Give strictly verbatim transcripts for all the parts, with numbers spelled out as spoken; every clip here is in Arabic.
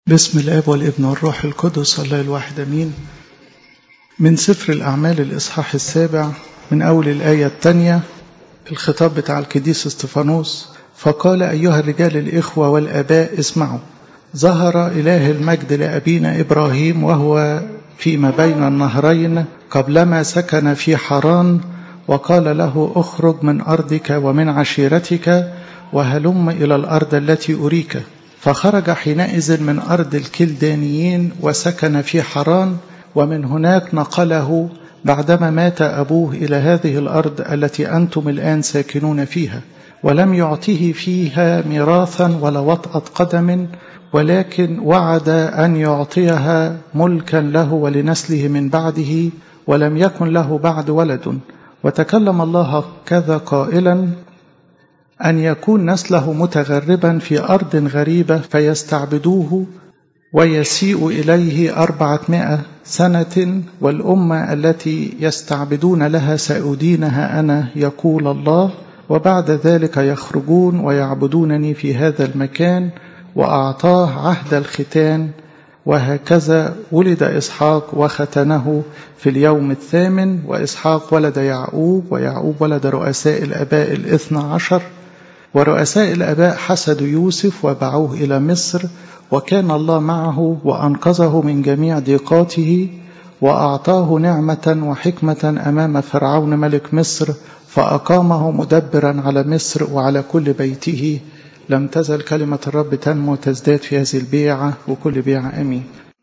باسم الآب والابن والروح القدس الله الواحد أمين. من سفر الأعمال الإصحاح السابع من أول الآية الثانية، الخطاب بتاع القديس استفانوس. فقال: أيها الرجال الإخوة والآباء اسمعوا، ظهر إله المجد لأبينا إبراهيم وهو فيما بين النهرين قبلما سكن في حران، وقال له: اخرج من أرضك ومن عشيرتك وهلم إلى الأرض التي أريك. فخرج حينئذ من أرض الكلدانيين وسكن في حران، ومن هناك نقله بعدما مات أبوه إلى هذه الأرض التي أنتم الآن ساكنون فيها، ولم يعطيه فيها ميراثا ولا وطأة قدم، ولكن وعد أن يعطيها ملكا له ولنسله من بعده، ولم يكن له بعد ولد. وتكلم الله كذا قائلا: أن يكون نسله متغربا في أرض غريبة فيستعبدوه ويسيء إليه أربعمائة سنة، والأمة التي يستعبدون لها سأدينها أنا، يقول الله. وبعد ذلك يخرجون ويعبدونني في هذا المكان. وأعطاه عهد الختان. وهكذا ولد إسحاق وختنه في اليوم الثامن. وإسحاق ولد يعقوب، ويعقوب ولد رؤساء الآباء الاثنى عشر. ورؤساء الآباء حسدوا يوسف وباعوه إلى مصر، وكان الله معه وأنقذه من جميع ضيقاته، وأعطاه نعمة وحكمة أمام فرعون ملك مصر، فأقامه مدبرا على مصر وعلى كل بيته. لم تزل كلمة الرب تنمو وتزداد في هذه البيعة وكل بيعة. أمين.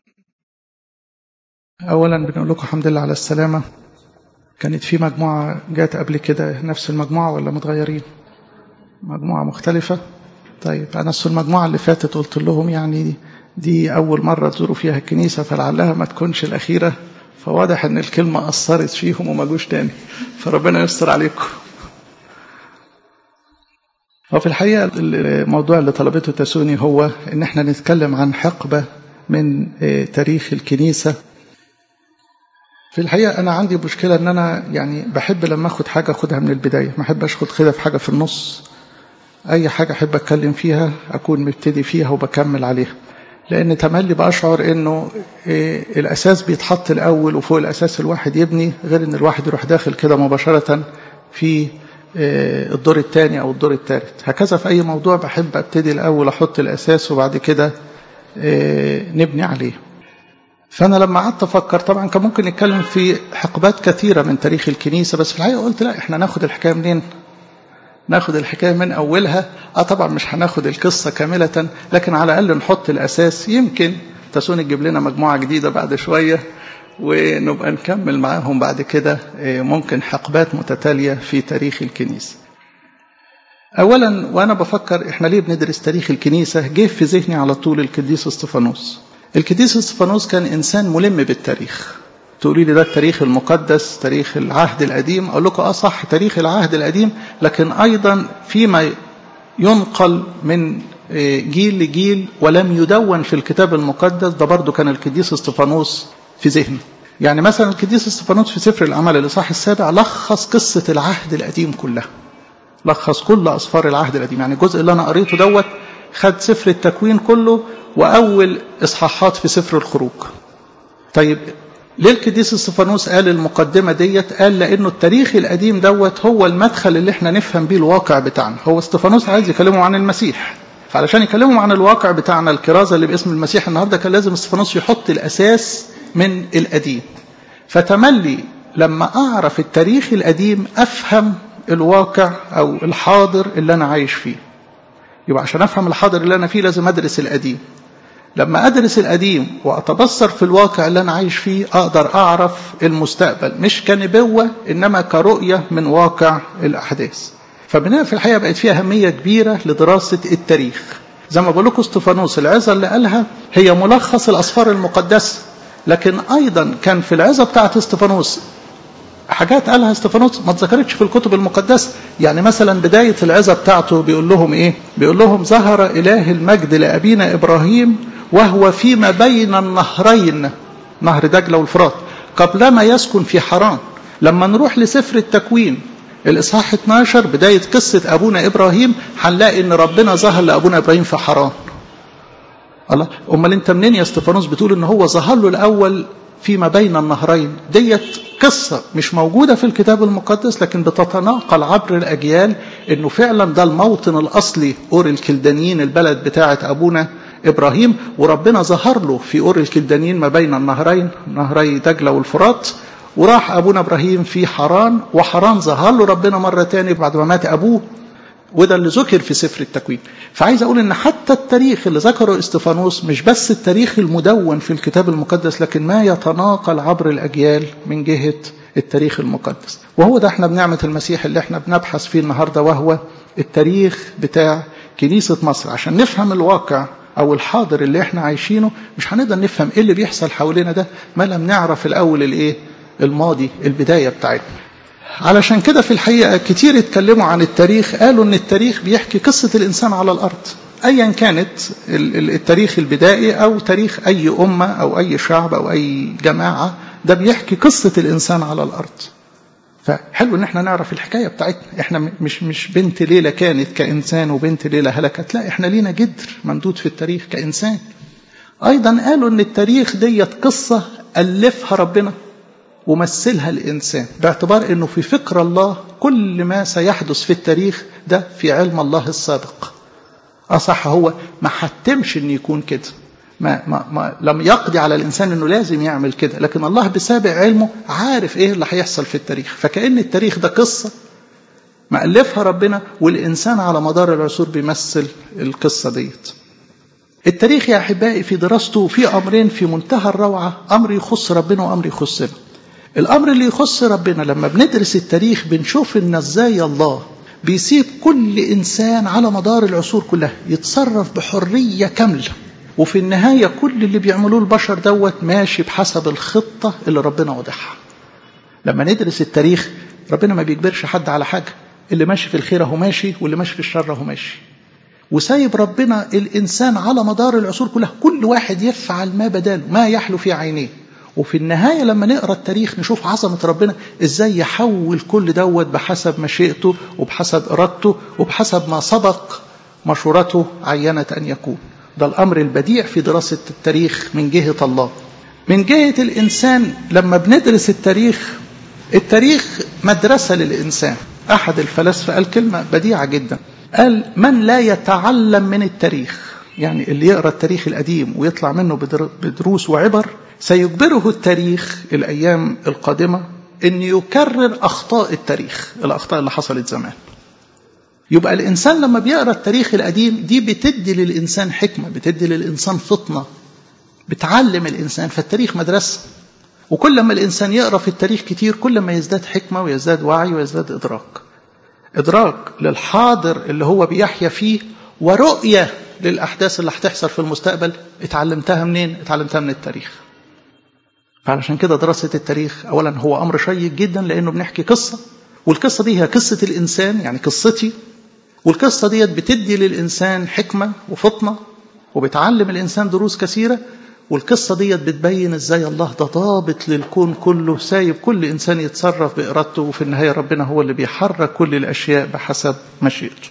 أولا بنقول لكم الحمد لله على السلامة. كانت في مجموعة جات قبل كده نفس المجموعة ولا متغيرين؟ مجموعة مختلفة. طيب أنا في المجموعة اللي فاتت قلت لهم يعني دي أول مرة تزوروا فيها الكنيسة، فلعلها ما تكونش الأخيرة، فواضح أن الكلمة أثرت فيهم وما جوش تاني، فربنا يستر عليكم. وفي الحقيقة الموضوع اللي طلبته تسوني هو أن احنا نتكلم عن حقبة من تاريخ الكنيسة. في الحقيقة أنا عندي مشكلة أن أنا يعني بحب لما أخد حاجة أخدها من البداية، ما أحب أخد كده في حاجة في النص. أي حاجة أحب أتكلم فيها أكون مبتدي فيها وبكمل عليها، لأن تملي بأشعر أنه الأساس بيتحط الأول وفوق الأساس الواحد يبني، غير أن الواحد يروح داخل كده مباشرة في الدور الثاني أو الدور الثالث. هكذا في أي موضوع بحب أبتدي الأول أحط الأساس وبعد كده نبني عليه. فأنا لما قعدت أفكر طبعا كان ممكن نتكلم في حقبات كثيرة من تاريخ الكنيسة، بس في الحقيقة قلت لا، إحنا ناخد الحكاية منين؟ ناخد الحكاية من أولها. آه طبعا مش هناخد القصة كاملة، لكن على الأقل نحط الأساس. يمكن تسوني تجيب لنا مجموعة جديدة بعد شوية ونبقى نكمل معاهم بعد كده ممكن حقبات متتالية في تاريخ الكنيسة. أولا وأنا بفكر إحنا ليه بندرس تاريخ الكنيسة، جه في ذهني على طول القديس استفانوس. القديس استفانوس كان إنسان ملم بالتاريخ. تقولي لي ده التاريخ المقدس، تاريخ العهد القديم، أقول لكم آه صح، تاريخ العهد القديم، لكن أيضا فيما ينقل من جيل لجيل ولم يدون في الكتاب المقدس، ده برضو كان القديس استفانوس في ذهنه. يعني مثلا القديس استفانوس في سفر الأعمال الإصحاح السابع لخص قصة العهد القديم كلها، لخص كل أسفار العهد القديم. يعني الجزء اللي أنا قريته دوت خد سفر التكوين كله وأول إصحاحات في سفر الخروج. طيب ليه القديس استفانوس قال المقدمة ديت؟ قال لأنه التاريخ القديم دوت هو المدخل اللي احنا نفهم بيه الواقع بتاعنا. هو استفانوس عايز يكلمه عن المسيح، فعلشان يكلمه عن الواقع بتاعنا، الكرازة اللي باسم المسيح النهاردة، كان لازم استفانوس يحط الأساس من القديم. فتملي لما أعرف التاريخ القديم أفهم الواقع أو الحاضر اللي أنا عايش فيه. يبقى عشان أفهم الحاضر اللي أنا فيه لازم أدرس القديم. لما أدرس القديم وأتبصر في الواقع اللي أنا عايش فيه أقدر أعرف المستقبل، مش كنبوة إنما كرؤية من واقع الأحداث. فبناء في الحقيقة بقت فيها أهمية كبيرة لدراسة التاريخ. زي ما بقول لكم استفانوس العظة اللي قالها هي ملخص الأسفار المقدسة، لكن أيضا كان في العظة بتاعة استفانوس حاجات قالها استفانوس ما اتذكرتش في الكتب المقدسة. يعني مثلا بداية العظة بتاعته بيقول لهم إيه؟ بيقول لهم: ظهر إله المجد لأبينا إبراهيم وهو فيما بين النهرين، نهر دجلة والفرات، قبلما يسكن في حران. لما نروح لسفر التكوين الإصحاح اثناشر بداية قصة أبونا إبراهيم هنلاقي إن ربنا ظهر لأبونا إبراهيم في حران. الله، امال انت منين يا استفانوس بتقول ان هو ظهر له الاول فيما بين النهرين؟ ديت قصة مش موجودة في الكتاب المقدس، لكن بتتناقل عبر الأجيال إنه فعلا ده الموطن الأصلي أور الكلدانيين، البلد بتاعة أبونا إبراهيم، وربنا ظهر له في أور الكلدانيين ما بين النهرين، نهري دجلة والفرات، وراح أبونا إبراهيم في حران، وحران ظهر له ربنا مرة تاني بعد ما مات أبوه، وده اللي ذكر في سفر التكوين. فعايز أقول إن حتى التاريخ اللي ذكره استفانوس مش بس التاريخ المدون في الكتاب المقدس، لكن ما يتناقل عبر الأجيال من جهة التاريخ المقدس. وهو ده احنا بنعمة المسيح اللي احنا بنبحث فيه النهاردة، وهو التاريخ بتاع كنيسة مصر. عشان نفهم الواقع أو الحاضر اللي احنا عايشينه، مش هنقدر نفهم ايه اللي بيحصل حوالينا ده ما لم نعرف الأول الايه الماضي، البداية بتاعتنا. علشان كده في الحقيقة كتير اتكلموا عن التاريخ، قالوا ان التاريخ بيحكي قصة الإنسان على الأرض، أيا كانت التاريخ البدائي أو تاريخ أي أمة أو أي شعب أو أي جماعة، ده بيحكي قصة الإنسان على الأرض. فحلو ان احنا نعرف الحكاية بتاعتنا، احنا مش مش بنت ليلة كانت كإنسان وبنت ليلة هلكت، لا، احنا لينا جدر ممدود في التاريخ كإنسان. أيضا قالوا ان التاريخ ديت قصة ألفها ربنا ومثلها الإنسان، باعتبار أنه في فكر الله كل ما سيحدث في التاريخ ده في علم الله السابق. أصح هو ما حتمش أن يكون كده، ما, ما, ما لم يقضي على الإنسان أنه لازم يعمل كده، لكن الله بسابق علمه عارف إيه اللي هيحصل في التاريخ. فكأن التاريخ ده قصة مألفها ربنا، والإنسان على مدار العصور بيمثل القصة ديت. التاريخ يا أحبائي في دراسته في أمرين في منتهى الروعة، أمر يخص ربنا وأمر يخصنا. الأمر اللي يخص ربنا لما بندرس التاريخ بنشوف إن إزاي الله بيسيب كل إنسان على مدار العصور كلها يتصرف بحرية كاملة، وفي النهاية كل اللي بيعملوه البشر دوت ماشي بحسب الخطة اللي ربنا وضعها. لما ندرس التاريخ ربنا ما بيجبرش حد على حاجة، اللي ماشي في الخير هو ماشي، واللي ماشي في الشر هو ماشي، وسايب ربنا الإنسان على مدار العصور كلها كل واحد يفعل ما بداله ما يحلو في عينيه. وفي النهاية لما نقرأ التاريخ نشوف عظمة ربنا إزاي يحول كل دوت بحسب مشيئته وبحسب إرادته وبحسب ما سبق مشورته عينت أن يكون. ده الأمر البديع في دراسة التاريخ من جهة الله. من جهة الإنسان لما بندرس التاريخ، التاريخ مدرسة للإنسان. أحد الفلاسفة قال كلمة بديعة جدا، قال من لا يتعلم من التاريخ، يعني اللي يقرأ التاريخ القديم ويطلع منه بدروس وعبر، سيجبره التاريخ الأيام القادمة أن يكرر أخطاء التاريخ، الأخطاء اللي حصلت زمان. يبقى الإنسان لما بيقرأ التاريخ القديم دي بتدي للإنسان حكمة، بتدي للإنسان فطنة، بتعلم الإنسان. فالتاريخ مدرسة، وكل ما الإنسان يقرأ في التاريخ كتير كل ما يزداد حكمة ويزداد وعي ويزداد إدراك، إدراك للحاضر اللي هو بيحيا فيه، ورؤية للأحداث اللي هتحصل في المستقبل. اتعلمتها منين؟ اتعلمتها من التاريخ. فعلشان كده دراسة التاريخ أولا هو أمر شيق جدا، لأنه بنحكي قصة، والقصة دي هي قصة الإنسان، يعني قصتي، والقصة دي بتدي للإنسان حكمة وفطنة وبتعلم الإنسان دروس كثيرة، والقصة دي بتبين إزاي الله ده ضابط للكون كله، سايب كل إنسان يتصرف بإرادته، وفي النهاية ربنا هو اللي بيحرك كل الأشياء بحسب مشيئته.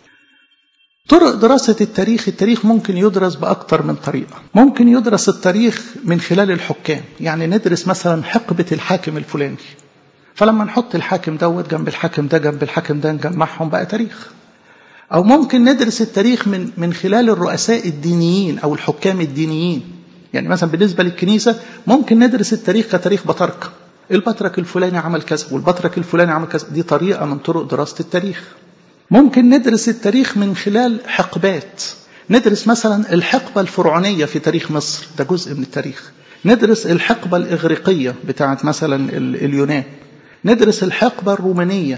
طرق دراسة التاريخ، التاريخ ممكن يدرس بأكثر من طريقة. ممكن يدرس التاريخ من خلال الحكام، يعني ندرس مثلا حقبة الحاكم الفلاني، فلما نحط الحاكم دوت جنب الحاكم ده جنب الحاكم ده نجمعهم بقى تاريخ. أو ممكن ندرس التاريخ من من خلال الرؤساء الدينيين أو الحكام الدينيين، يعني مثلا بالنسبة للكنيسة ممكن ندرس التاريخ كتاريخ بطرك، البطرك الفلاني عمل كذا والبطرك الفلاني عمل كذا، دي طريقة من طرق دراسة التاريخ. ممكن ندرس التاريخ من خلال حقبات، ندرس مثلا الحقبة الفرعونية في تاريخ مصر، ده جزء من التاريخ. ندرس الحقبة الإغريقية بتاعت مثلا اليونان، ندرس الحقبة الرومانية.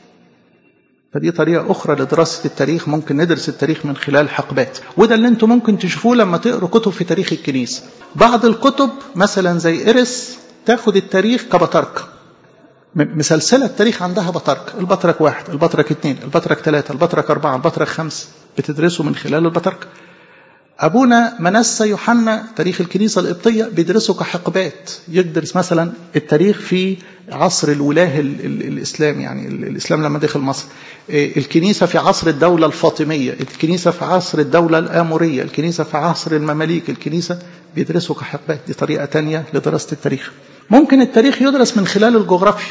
فدي طريقة أخرى لدراسة التاريخ، ممكن ندرس التاريخ من خلال حقبات، وده اللي انتم ممكن تشوفوه لما تقروا كتب في تاريخ الكنيسة. بعض الكتب مثلا زي إرس تاخد التاريخ كبطرك، مسلسلة التاريخ عندها بطرك، البطرك واحد، البطرك اثنين، البطرك ثلاثة، البطرك أربعة، البطرك خمسة، بتدرسه من خلال البطرك. أبونا منسى يوحنا تاريخ الكنيسة القبطية بيدرسه كحقبات، يدرس مثلا التاريخ في عصر الولاه الإسلام، يعني الإسلام لما دخل مصر، الكنيسة في عصر الدولة الفاطمية، الكنيسة في عصر الدولة الآمورية، الكنيسة في عصر المماليك، الكنيسة بيدرسه كحقبات. دي طريقة تانية لدراسة التاريخ. ممكن التاريخ يدرس من خلال الجغرافيا،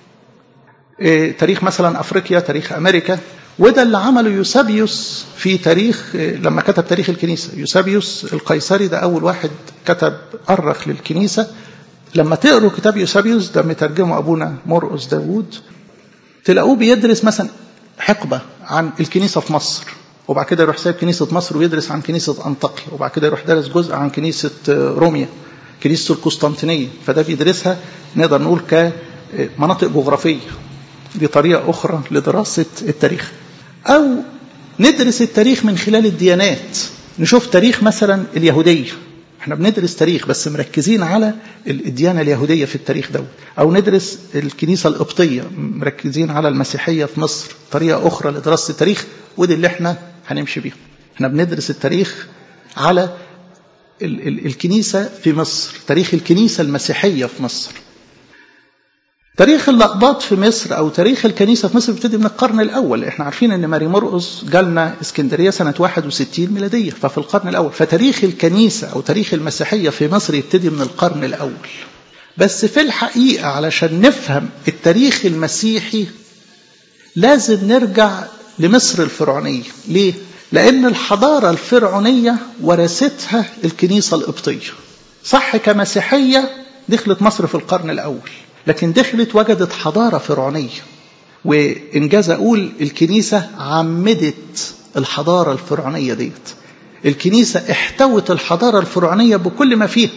تاريخ مثلا أفريقيا، تاريخ أمريكا، وده اللي عمله يوسابيوس في تاريخ لما كتب تاريخ الكنيسة. يوسابيوس القيصري ده أول واحد كتب أرخ للكنيسة. لما تقروا كتاب يوسابيوس ده مترجمه أبونا مرقس داوود، تلاقوه بيدرس مثلا حقبة عن الكنيسة في مصر، وبعد كده يروح سايب كنيسة مصر ويدرس عن كنيسة أنطاكيا، وبعد كده يروح درس جزء عن كنيسة روميا، كنيسة القسطنطينية. فده بيدرسها نقدر نقول كمناطق جغرافية. دي طريقة أخرى لدراسة التاريخ. أو ندرس التاريخ من خلال الديانات، نشوف تاريخ مثلا اليهودية، احنا بندرس تاريخ بس مركزين على الديانة اليهودية في التاريخ ده. أو ندرس الكنيسة القبطية مركزين على المسيحية في مصر. طريقة أخرى لدراسة التاريخ، ودي اللي احنا هنمشي بيها. احنا بندرس التاريخ على ال ال الكنيسة في مصر، تاريخ الكنيسة المسيحية في مصر. تاريخ الأقباط في مصر أو تاريخ الكنيسة في مصر بيبتدي من القرن الأول. احنا عارفين أن ماري مرقس جالنا اسكندرية سنة واحد وستين ميلادية، ففي القرن الأول. فتاريخ الكنيسة أو تاريخ المسيحية في مصر يبتدي من القرن الأول. بس في الحقيقة علشان نفهم التاريخ المسيحي لازم نرجع لمصر الفرعونية. ليه؟ لأن الحضارة الفرعونية ورثتها الكنيسة القبطية. صح كمسيحية دخلت مصر في القرن الأول، لكن دخلت وجدت حضارة فرعونية، وإنجاز أقول الكنيسة عمدت الحضارة الفرعونية ديت. الكنيسة احتوت الحضارة الفرعونية بكل ما فيها،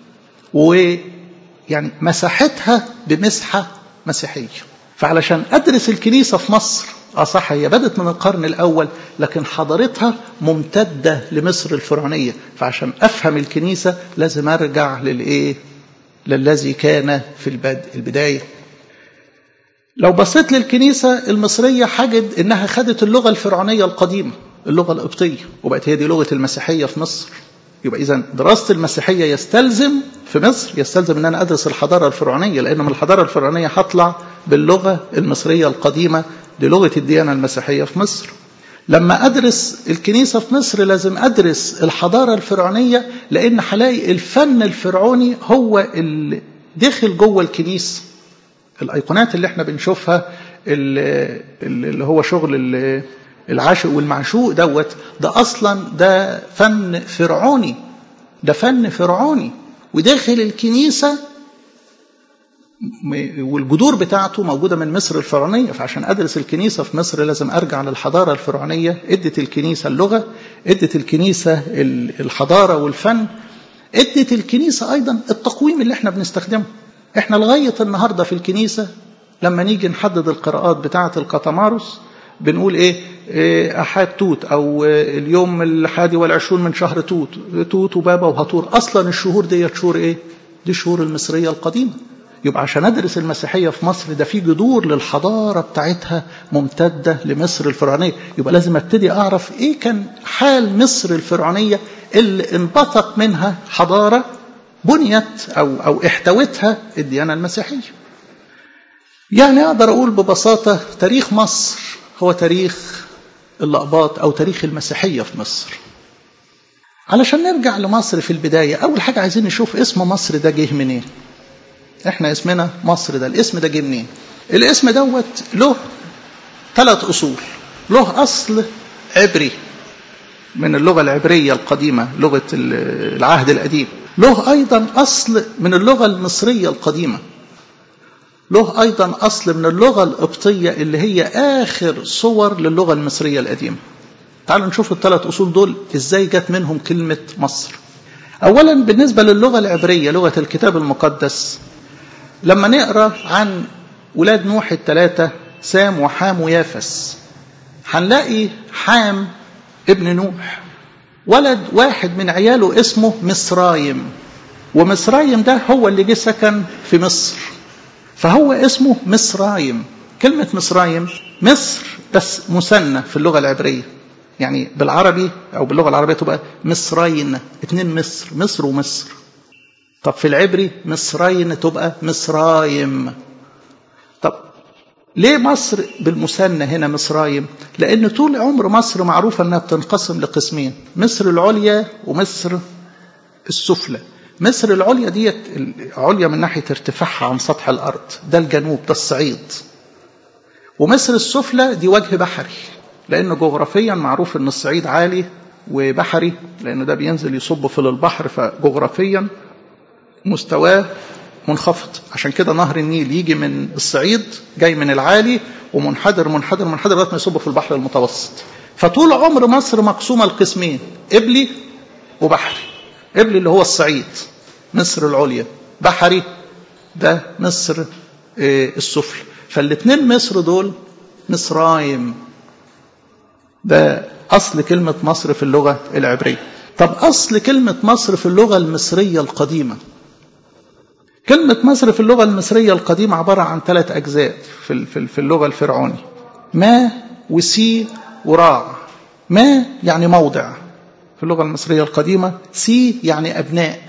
ويعني مساحتها بمسحة مسيحية. فعلشان أدرس الكنيسة في مصر، آه صح هي بدت من القرن الأول، لكن حضارتها ممتدة لمصر الفرعونية. فعشان أفهم الكنيسة لازم أرجع للإيه؟ للذي كان في البدء البداية. لو بصيت للكنيسة المصرية حاجد إنها خدت اللغة الفرعونية القديمة، اللغة القبطية، وبقت هي دي لغة المسيحية في مصر. يبقى إذن دراسة المسيحية يستلزم في مصر يستلزم إن أنا أدرس الحضارة الفرعونية، لأن من الحضارة الفرعونية هطلع باللغة المصرية القديمة، دي لغة الديانة المسيحية في مصر. لما أدرس الكنيسة في مصر لازم أدرس الحضارة الفرعونية، لأن هلاقي الفن الفرعوني هو اللي دخل جوه الكنيسة. الأيقونات اللي احنا بنشوفها اللي هو شغل العاشق والمعشوق دوت، ده أصلا ده فن فرعوني، ده فن فرعوني وداخل الكنيسة، والجذور بتاعته موجودة من مصر الفرعونية. فعشان أدرس الكنيسة في مصر لازم أرجع للحضارة الفرعونية. ادت الكنيسة اللغة، ادت الكنيسة الحضارة والفن، ادت الكنيسة أيضا التقويم اللي احنا بنستخدمه. احنا لغاية النهاردة في الكنيسة لما نيجي نحدد القراءات بتاعة القطمارس بنقول ايه, إيه أحد توت، أو اليوم الحادي والعشرون من شهر توت، توت وبابا وهطور. أصلا الشهور دي شهور ايه؟ دي الشهور المصرية القديمة. يبقى عشان أدرس المسيحية في مصر ده في جذور للحضارة بتاعتها ممتدة لمصر الفرعونية. يبقى لازم ابتدي أعرف إيه كان حال مصر الفرعونية اللي انبثق منها حضارة بنيت أو, أو احتوتها الديانة المسيحية. يعني أقدر أقول ببساطة تاريخ مصر هو تاريخ الأقباط أو تاريخ المسيحية في مصر. علشان نرجع لمصر في البداية، أول حاجة عايزين نشوف اسم مصر ده جه منين. احنا اسمنا مصر ده، الاسم ده جه منين؟ الاسم دوت له ثلاث اصول. له اصل عبري من اللغه العبريه القديمه، لغه العهد القديم. له ايضا اصل من اللغه المصريه القديمه. له ايضا اصل من اللغه القبطيه اللي هي اخر صور للغه المصريه القديمه. تعالوا نشوف الثلاث اصول دول ازاي جت منهم كلمه مصر. اولا بالنسبه للغه العبريه، لغه الكتاب المقدس، لما نقرأ عن ولاد نوح الثلاثة سام وحام ويافس، هنلاقي حام ابن نوح ولد واحد من عياله اسمه مصرايم، ومصرايم ده هو اللي جه سكن في مصر، فهو اسمه مصرايم. كلمة مصرايم مصر بس مثنى في اللغة العبرية، يعني بالعربي أو باللغة العربية تبقى مصرين، اتنين مصر، مصر ومصر. طب في العبري مصرين تبقى مصرايم. طب ليه مصر بالمثنى هنا مصرايم؟ لأن طول عمر مصر معروفة أنها بتنقسم لقسمين، مصر العليا ومصر السفلى. مصر العليا ديت عليا من ناحية ارتفاعها عن سطح الأرض، ده الجنوب، ده الصعيد. ومصر السفلى دي وجه بحري، لأنه جغرافيا معروف أن الصعيد عالي وبحري، لأنه ده بينزل يصب في البحر، فجغرافيا مستواه منخفض. عشان كده نهر النيل يجي من الصعيد جاي من العالي ومنحدر منحدر منحدر لغايه ما يصب في البحر المتوسط. فطول عمر مصر مقسومه لقسمين، قبلي وبحري. قبلي اللي هو الصعيد مصر العليا، بحري ده مصر السفلى. فالاثنين مصر دول مصرايم. ده اصل كلمه مصر في اللغه العبريه. طب اصل كلمه مصر في اللغه المصريه القديمه، كلمة مصر في اللغة المصرية القديمة عبارة عن ثلاث أجزاء في في اللغة الفرعوني، ما وسي وراع. ما يعني موضع في اللغة المصرية القديمة، سي يعني أبناء،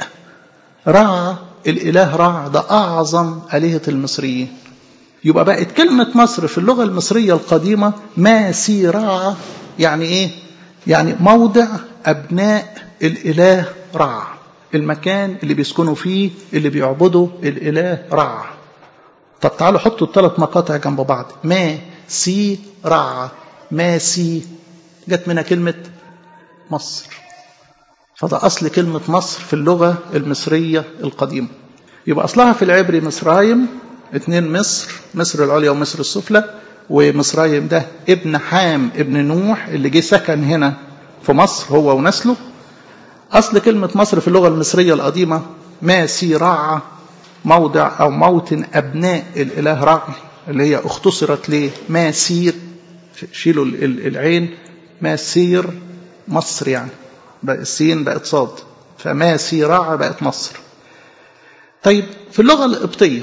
راع الإله راع ده أعظم آلهة المصريين. يبقى بقت كلمة مصر في اللغة المصرية القديمة ما سي راع، يعني إيه؟ يعني موضع أبناء الإله راع، المكان اللي بيسكنوا فيه اللي بيعبدوا الإله رع. طب تعالوا حطوا الثلاث مقاطع جنب بعض، ما سي رع، ما سي جت منها كلمة مصر. فده أصل كلمة مصر في اللغة المصرية القديمة. يبقى أصلها في العبري مصرايم، اتنين مصر، مصر العليا ومصر السفلى. ومصرايم ده ابن حام ابن نوح اللي جه سكن هنا في مصر هو ونسله. أصل كلمة مصر في اللغة المصرية القديمة ما سي رع، موضع أو موطن أبناء الإله رع، اللي هي اختصرت ليه ما سير، شيلوا العين، ما سير مصر، يعني بقى السين بقت صاد، فما سي رع بقت مصر. طيب في اللغة القبطية،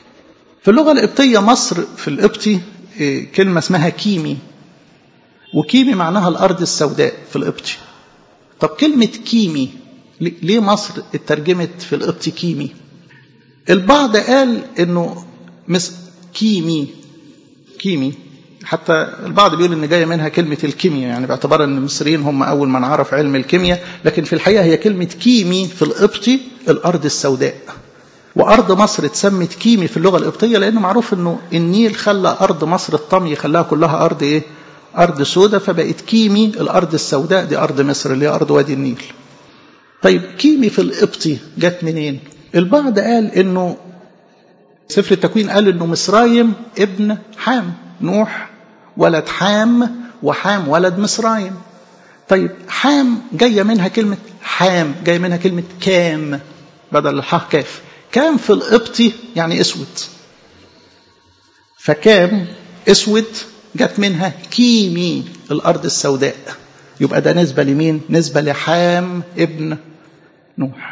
في اللغة القبطية مصر في القبطي كلمة اسمها كيمي، وكيمي معناها الأرض السوداء في القبطي. طب كلمة كيمي ليه مصر اترجمت في القبطي كيمي؟ البعض قال انه مس كيمي كيمي حتى البعض بيقول ان جايه منها كلمه الكيمياء، يعني باعتبار ان المصريين هم اول من عرف علم الكيمياء، لكن في الحقيقه هي كلمه كيمي في القبطي الارض السوداء. وارض مصر اتسمت كيمي في اللغه القبطيه لانه معروف انه النيل خلى ارض مصر الطمي خلاها كلها ارض ايه؟ ارض سوداء، فبقت كيمي الارض السوداء دي ارض مصر اللي هي ارض وادي النيل. طيب كيمي في القبطي جت منين؟ البعض قال انه سفر التكوين قال انه مصرايم ابن حام، نوح ولد حام وحام ولد مصرايم. طيب حام جايه منها كلمه حام، جايه منها كلمه كام بدل الحاء كاف. كام في القبطي يعني اسود، فكام اسود جت منها كيمي الارض السوداء. يبقى ده نسبه لمين؟ نسبه لحام ابن نوح.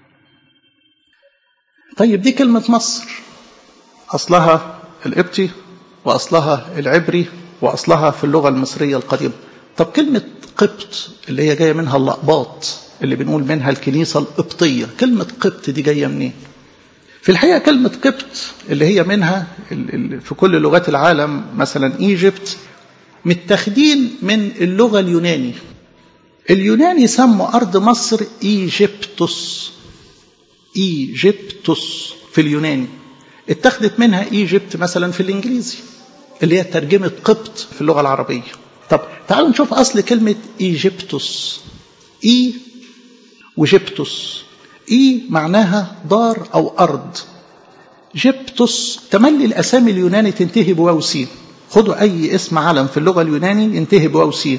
طيب دي كلمة مصر أصلها القبطي وأصلها العبري وأصلها في اللغة المصرية القديمة. طب كلمة قبط اللي هي جاية منها اللقباط اللي بنقول منها الكنيسة القبطية، كلمة قبط دي جاية منين؟ في الحقيقة كلمة قبط اللي هي منها في كل لغات العالم مثلا إيجيبت متاخدين من اللغة اليوناني. اليوناني سموا أرض مصر إيجيبتوس، إيجيبتوس في اليوناني، اتخذت منها إيجيبت مثلا في الإنجليزي اللي هي ترجمة قبط في اللغة العربية. طب تعالوا نشوف أصل كلمة إيجيبتوس. إي وجيبتوس، إي معناها دار أو أرض، جيبتوس تملي الأسامي اليوناني تنتهي بواو سين. خدوا أي اسم علم في اللغة اليوناني ينتهي بواو سين،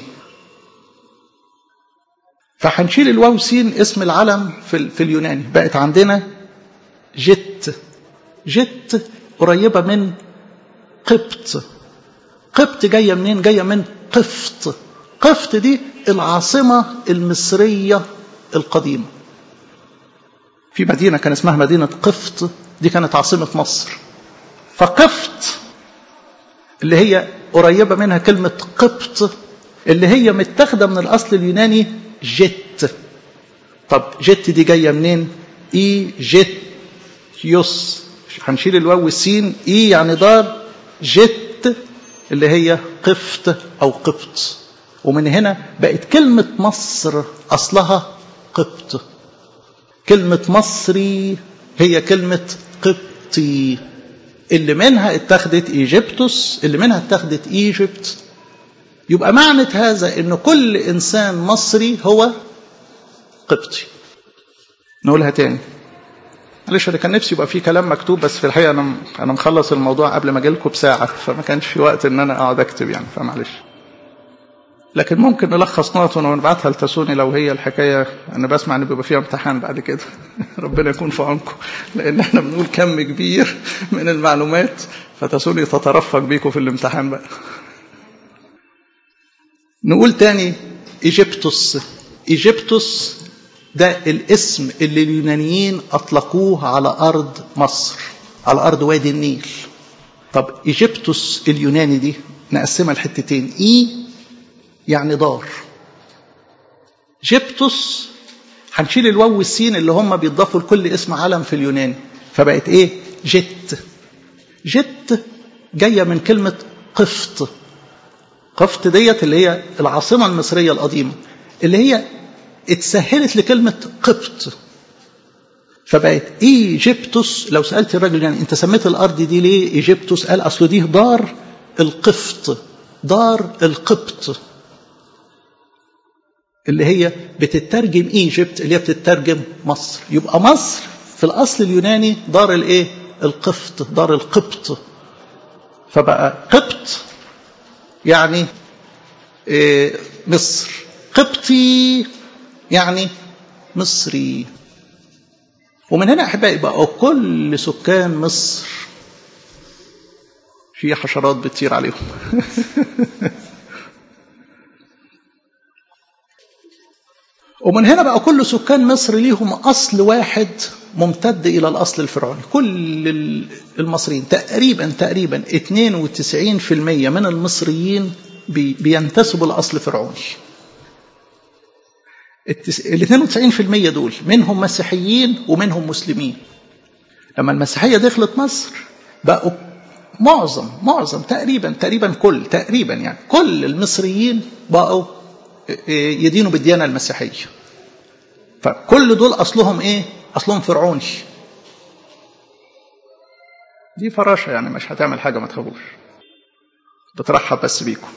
فهنشيل الواو سين اسم العلم في, في اليوناني، بقت عندنا جت. جت قريبة من قبط. قبط جاية منين؟ جاية من قفط. قفط دي العاصمة المصرية القديمة، في مدينة كان اسمها مدينة قفط، دي كانت عاصمة مصر. فقفط اللي هي قريبة منها كلمة قبط اللي هي متاخده من الاصل اليوناني جت. طب جت دي جايه منين؟ اي جت يوس، هنشيل الواو والسين، اي يعني دار، جت اللي هي قفط او قبط، ومن هنا بقت كلمه مصر اصلها قبط. كلمه مصري هي كلمه قبطي، اللي منها اتخذت ايجيبتوس، اللي منها اتخذت ايجيبت. يبقى معنى هذا ان كل انسان مصري هو قبطي. نقولها تاني، معلش انا كان نفسي يبقى في كلام مكتوب، بس في الحقيقه انا انا مخلص الموضوع قبل ما اجي لكم بساعه، فما كانش في وقت ان انا اقعد اكتب يعني، فمعلش. لكن ممكن نلخص نقط ونبعتها لتسوني لو هي الحكايه. انا بسمع ان بيبقى فيها امتحان بعد كده. ربنا يكون في عونكم، لان احنا بنقول كم كبير من المعلومات، فتسوني تترفق بيكم في الامتحان بقى. نقول تاني ايجيبتوس. ايجيبتوس ده الاسم اللي اليونانيين اطلقوه على ارض مصر، على ارض وادي النيل. طب ايجيبتوس اليوناني دي نقسمها لحتتين، اي يعني دار، جيبتوس هنشيل الواو والسين اللي هم بيضافوا لكل اسم علم في اليوناني، فبقت ايه؟ جت. جت جايه من كلمه قفط. قفط ديت اللي هي العاصمه المصريه القديمه، اللي هي اتسهلت لكلمه قبط، فبقت ايجيبتوس. لو سالت الراجل يعني انت سميت الارض دي ليه ايجيبتوس؟ قال اصل دي دار القفط، دار القبط، اللي هي بتترجم ايجيبت اللي هي بتترجم مصر. يبقى مصر في الاصل اليوناني دار الايه؟ القفط، دار القبط. فبقى قبط يعني إيه؟ مصر. قبطي يعني مصري. ومن هنا احبائي بقى كل سكان مصر في حشرات بتطير عليهم. ومن هنا بقى كل سكان مصر ليهم أصل واحد ممتد إلى الأصل الفرعوني. كل المصريين تقريبا تقريبا اثنين وتسعين بالمئة من المصريين بينتسبوا لأصل فرعوني. ال اثنين وتسعين بالمئة دول منهم مسيحيين ومنهم مسلمين. لما المسيحية دخلت مصر بقوا معظم معظم تقريبا تقريبا كل تقريبا يعني كل المصريين بقوا يدينوا بالديانة المسيحية. فكل دول أصلهم إيه؟ أصلهم فرعوني. دي فراشة يعني مش هتعمل حاجة، ما تخافوش، بترحب بس بيكم.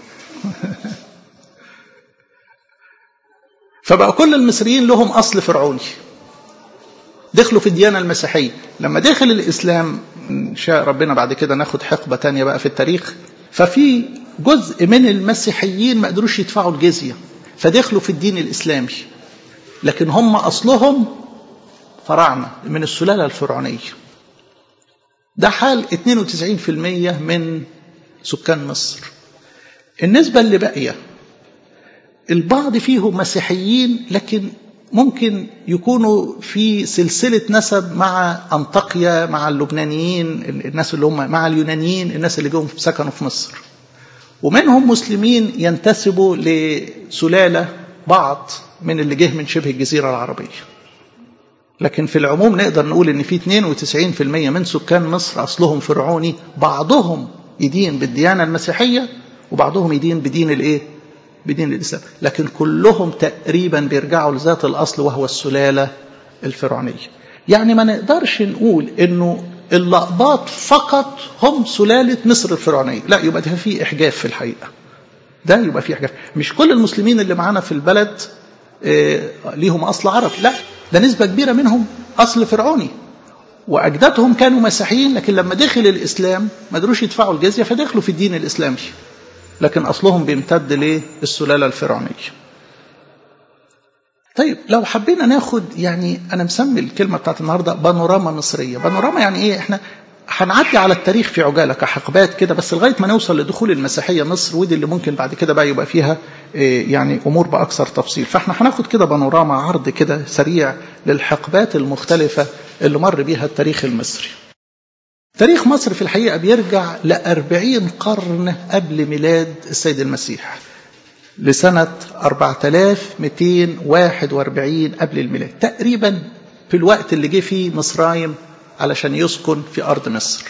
فبقى كل المصريين لهم أصل فرعوني، دخلوا في الديانة المسيحية. لما دخل الإسلام إن شاء ربنا بعد كده ناخد حقبة تانية بقى في التاريخ، ففي جزء من المسيحيين ما قدروش يدفعوا الجزية فدخلوا في الدين الإسلامي، لكن هم أصلهم فراعنة من السلالة الفرعونية. ده حال اثنين وتسعين بالمئة من سكان مصر. النسبة اللي باقية البعض فيهم مسيحيين، لكن ممكن يكونوا في سلسلة نسب مع أنطاكيا، مع اللبنانيين، الناس اللي هم مع اليونانيين، الناس اللي جم سكنوا في مصر. ومنهم مسلمين ينتسبوا لسلالة بعض من اللي جه من شبه الجزيرة العربية. لكن في العموم نقدر نقول ان في اثنين وتسعين بالمئة من سكان مصر اصلهم فرعوني، بعضهم يدين بالديانة المسيحية وبعضهم يدين بدين الايه؟ بدين الاسلام، لكن كلهم تقريبا بيرجعوا لذات الاصل وهو السلالة الفرعونية. يعني ما نقدرش نقول انه اللقباط فقط هم سلالة مصر الفرعونية، لا، يبقى ده في إحجاف في الحقيقة. ده يبقى في إحجاف. مش كل المسلمين اللي معانا في البلد إيه ليهم أصل عربي، لا، ده نسبة كبيرة منهم أصل فرعوني، وأجدادهم كانوا مسيحيين، لكن لما دخل الإسلام ما قدروش يدفعوا الجزية فدخلوا في الدين الإسلامي، لكن أصلهم بيمتد للسلالة الفرعونية. طيب لو حبينا ناخد، يعني أنا مسمي الكلمة بتاعت النهاردة بانوراما مصرية. بانوراما يعني إيه؟ إحنا هنعدي على التاريخ في عجالة كحقبات كده، بس لغاية ما نوصل لدخول المسيحية مصر، ودي اللي ممكن بعد كده بقى يبقى فيها يعني أمور بأكثر تفصيل. فإحنا هناخد كده بانوراما، عرض كده سريع للحقبات المختلفة اللي مر بيها التاريخ المصري. تاريخ مصر في الحقيقة بيرجع لأربعين قرن قبل ميلاد السيد المسيح. لسنة أربعة آلاف ومئتين وواحد وأربعين قبل الميلاد، تقريبا في الوقت اللي جه فيه مصرايم علشان يسكن في أرض مصر.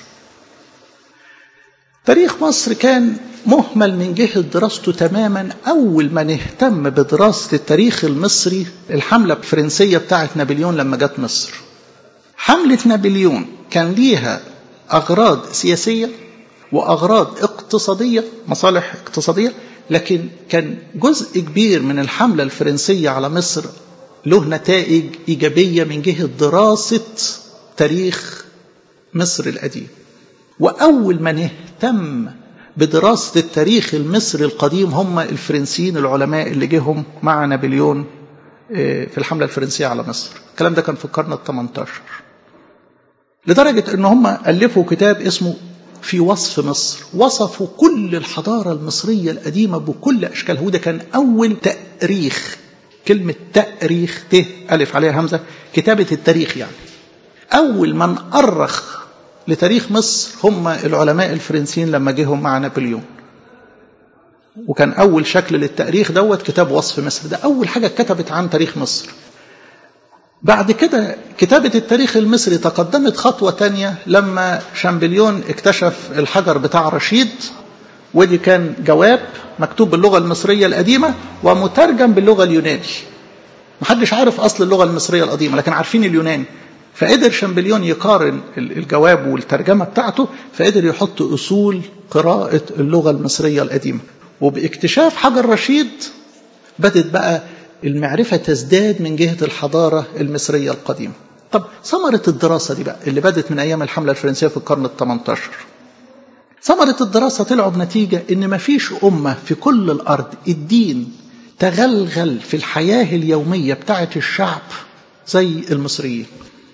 تاريخ مصر كان مهمل من جهة دراسته تماما. أول ما نهتم بدراسة التاريخ المصري الحملة الفرنسية بتاعت نابليون لما جت مصر. حملة نابليون كان ليها أغراض سياسية وأغراض اقتصادية، مصالح اقتصادية، لكن كان جزء كبير من الحملة الفرنسية على مصر له نتائج إيجابية من جهة دراسة تاريخ مصر القديم. وأول ما نهتم بدراسة التاريخ المصري القديم هم الفرنسيين العلماء اللي جيهم مع نابليون في الحملة الفرنسية على مصر. الكلام ده كان في القرن الثامن عشر، لدرجة ان هم ألفوا كتاب اسمه في وصف مصر، وصفوا كل الحضارة المصرية القديمة بكل أشكالها. وده كان أول تأريخ، كلمة تأريخ ت ألف عليها همزة، كتابة التاريخ يعني. أول من أرخ لتاريخ مصر هم العلماء الفرنسيين لما جيهم مع نابليون، وكان أول شكل للتاريخ دوت كتاب وصف مصر. ده أول حاجة كتبت عن تاريخ مصر. بعد كده كتابة التاريخ المصري تقدمت خطوة تانية لما شامبليون اكتشف الحجر بتاع رشيد، ودي كان جواب مكتوب باللغة المصرية القديمة ومترجم باللغة اليوناني. محدش عارف أصل اللغة المصرية القديمة لكن عارفين اليوناني. فقدر شامبليون يقارن الجواب والترجمة بتاعته، فقدر يحط أصول قراءة اللغة المصرية القديمة. وباكتشاف حجر رشيد بدت بقى المعرفة تزداد من جهة الحضارة المصرية القديمة. طب ثمرة الدراسة دي بقى اللي بدت من أيام الحملة الفرنسية في القرن الثامن عشر، ثمرة الدراسة طلعوا بنتيجة إن ما فيش أمة في كل الأرض الدين تغلغل في الحياة اليومية بتاعة الشعب زي المصريين.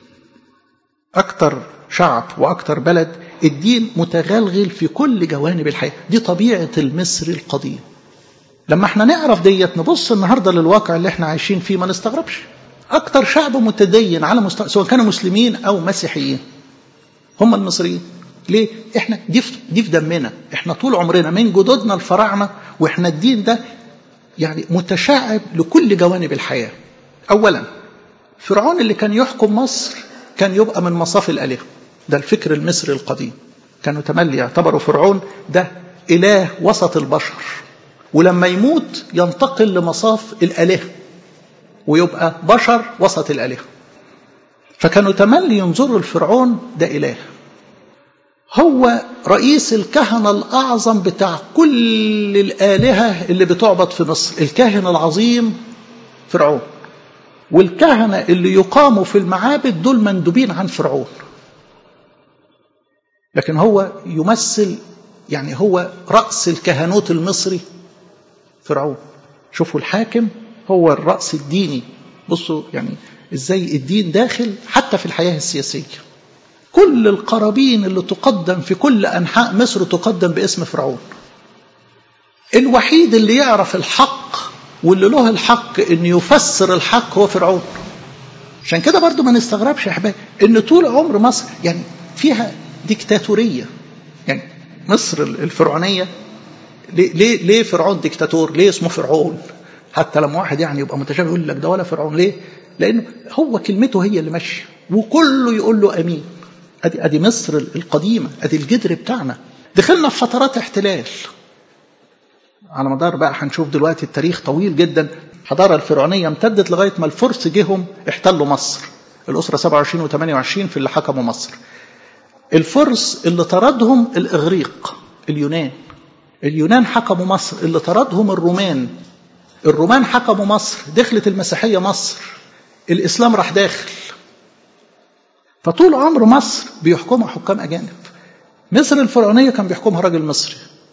أكتر شعب وأكتر بلد الدين متغلغل في كل جوانب الحياة. دي طبيعة المصري القديم. لما احنا نعرف ديت نبص النهاردة للواقع اللي احنا عايشين فيه ما نستغربش. أكتر شعب متدين على مستوى سواء كانوا مسلمين أو مسيحيين هم المصريين. ليه؟ احنا دي في, دي في دمنا. احنا طول عمرنا من جدودنا الفراعنة واحنا الدين ده يعني متشعب لكل جوانب الحياة. أولا فرعون اللي كان يحكم مصر كان يبقى من مصاف الآلهة. ده الفكر المصري القديم. كانوا تملي يعتبروا فرعون ده إله وسط البشر، ولما يموت ينتقل لمصاف الآلهة ويبقى بشر وسط الآلهة. فكانوا تملي ينظروا الفرعون ده إله، هو رئيس الكهنة الأعظم بتاع كل الآلهة اللي بتعبد في مصر. الكاهن العظيم فرعون، والكهنة اللي يقاموا في المعابد دول مندوبين عن فرعون. لكن هو يمثل يعني هو رأس الكهنوت المصري فرعون. شوفوا الحاكم هو الرأس الديني. بصوا يعني ازاي الدين داخل حتى في الحياة السياسية. كل القرابين اللي تقدم في كل أنحاء مصر تقدم باسم فرعون. الوحيد اللي يعرف الحق واللي له الحق ان يفسر الحق هو فرعون. عشان كده برضو ما نستغربش يا حبايبي ان طول عمر مصر يعني فيها ديكتاتورية. يعني مصر الفرعونية ليه, ليه, ليه فرعون ديكتاتور؟ ليه اسمه فرعون؟ حتى لما واحد يعني يبقى متشابه يقول لك ده ولا فرعون. ليه؟ لأنه هو كلمته هي اللي ماشيه وكله يقول له أمين. أدي, أدي مصر القديمة، أدي الجدر بتاعنا. دخلنا في فترات احتلال على مدار بقى هنشوف دلوقتي التاريخ طويل جدا. الحضارة الفرعونية امتدت لغاية ما الفرس جيهم احتلوا مصر. الأسرة سبعة وعشرين وثمانية وعشرين في اللي حكموا مصر. الفرس اللي طردهم الإغريق اليونان. اليونان حكموا مصر. اللي طردهم الرومان. الرومان حكموا مصر. دخلت المسيحية مصر. الإسلام راح داخل. فطول عمر مصر بيحكمها حكام أجانب. مصر الفرعونية كان بيحكمها راجل مصري.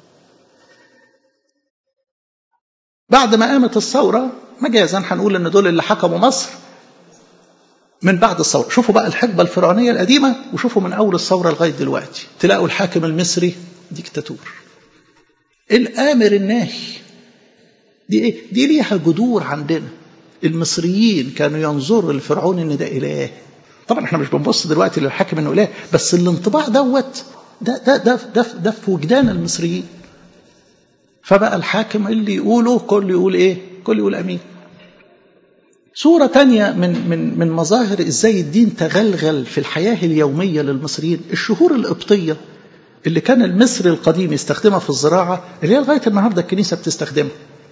بعد ما قامت الثورة مجازا هنقول ان دول اللي حكموا مصر من بعد الثورة. شوفوا بقى الحقبة الفرعونية القديمة وشوفوا من أول الثورة لغاية دلوقتي تلاقوا الحاكم المصري ديكتاتور. الآمر الناهي دي ايه؟ دي ليها جذور عندنا. المصريين كانوا ينظروا للفرعون ان ده إله. طبعا احنا مش بنبص دلوقتي للحاكم انه إله، بس الانطباع دوت ده ده ده ده, ده في وجدان المصريين. فبقى الحاكم اللي يقوله كل يقول ايه؟ كل يقول امين. صورة تانية من من من مظاهر ازاي الدين تغلغل في الحياة اليومية للمصريين، الشهور القبطية اللي كان المصري القديم يستخدمها في الزراعة، اللي هي لغاية النهاردة الكنيسة بتستخدمها.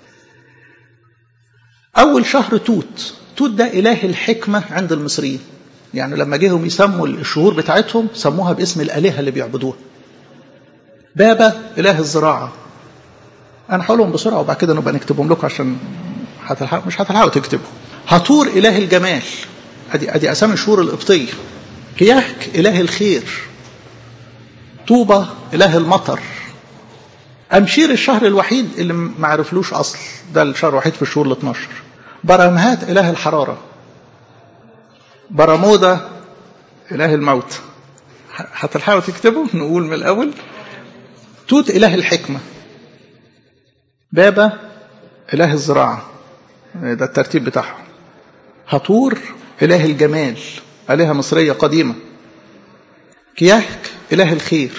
أول شهر توت، توت ده إله الحكمة عند المصريين، يعني لما جيهم يسموا الشهور بتاعتهم سموها باسم الآلهة اللي بيعبدوها. بابا إله الزراعة. أنا هقولهم بسرعة وبعد كده نبقى نكتبهم لكم عشان هتلحق مش هتلحقوا تكتبوا. هطور إله الجمال، أدي أدي أسامي الشهور القبطية. كياك إله الخير. طوبة إله المطر. أمشير الشهر الوحيد اللي ما عرفلوش أصل، ده الشهر الوحيد في الشهور الاثناشر. برمهات إله الحرارة. برمودة إله الموت. هتلحقوا تكتبوا؟ نقول من الأول. توت إله الحكمة. بابا إله الزراعة، ده الترتيب بتاعهم. هطور إله الجمال، آلهة مصرية قديمة. كياك إله الخير.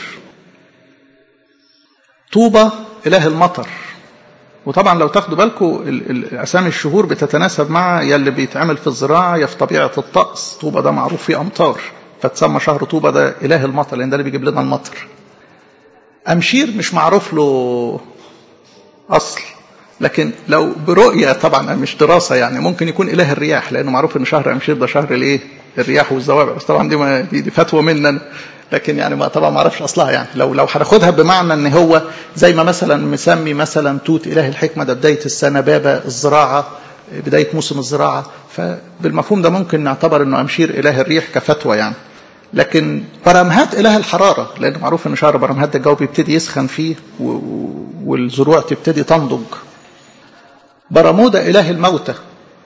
طوبة إله المطر. وطبعا لو تاخدوا بالكم الأسامي الشهور بتتناسب مع يلي بيتعمل في الزراعة يا في طبيعة الطقس. طوبة ده معروف فيه أمطار، فتسمى شهر طوبة ده إله المطر لأن ده اللي بيجيب لنا المطر. أمشير مش معروف له أصل، لكن لو برؤية طبعا مش دراسة يعني ممكن يكون إله الرياح، لأنه معروف إن شهر أمشير ده شهر الإيه؟ الرياح والزوابع. بس طبعا دي, ما دي, دي فتوى مننا، لكن يعني ما طبعا ما اعرفش اصلها. يعني لو لو هناخدها بمعنى ان هو زي ما مثلا مسمي مثلا توت اله الحكمه ده بدايه السنه، بابا الزراعه بدايه موسم الزراعه، فبالمفهوم ده ممكن نعتبر انه امشير اله الريح كفتوى يعني. لكن برمهات اله الحراره، لان معروف ان شهر برمهات ده الجو بيبتدي يسخن فيه والزروع تبتدي تنضج. برموده اله الموتى.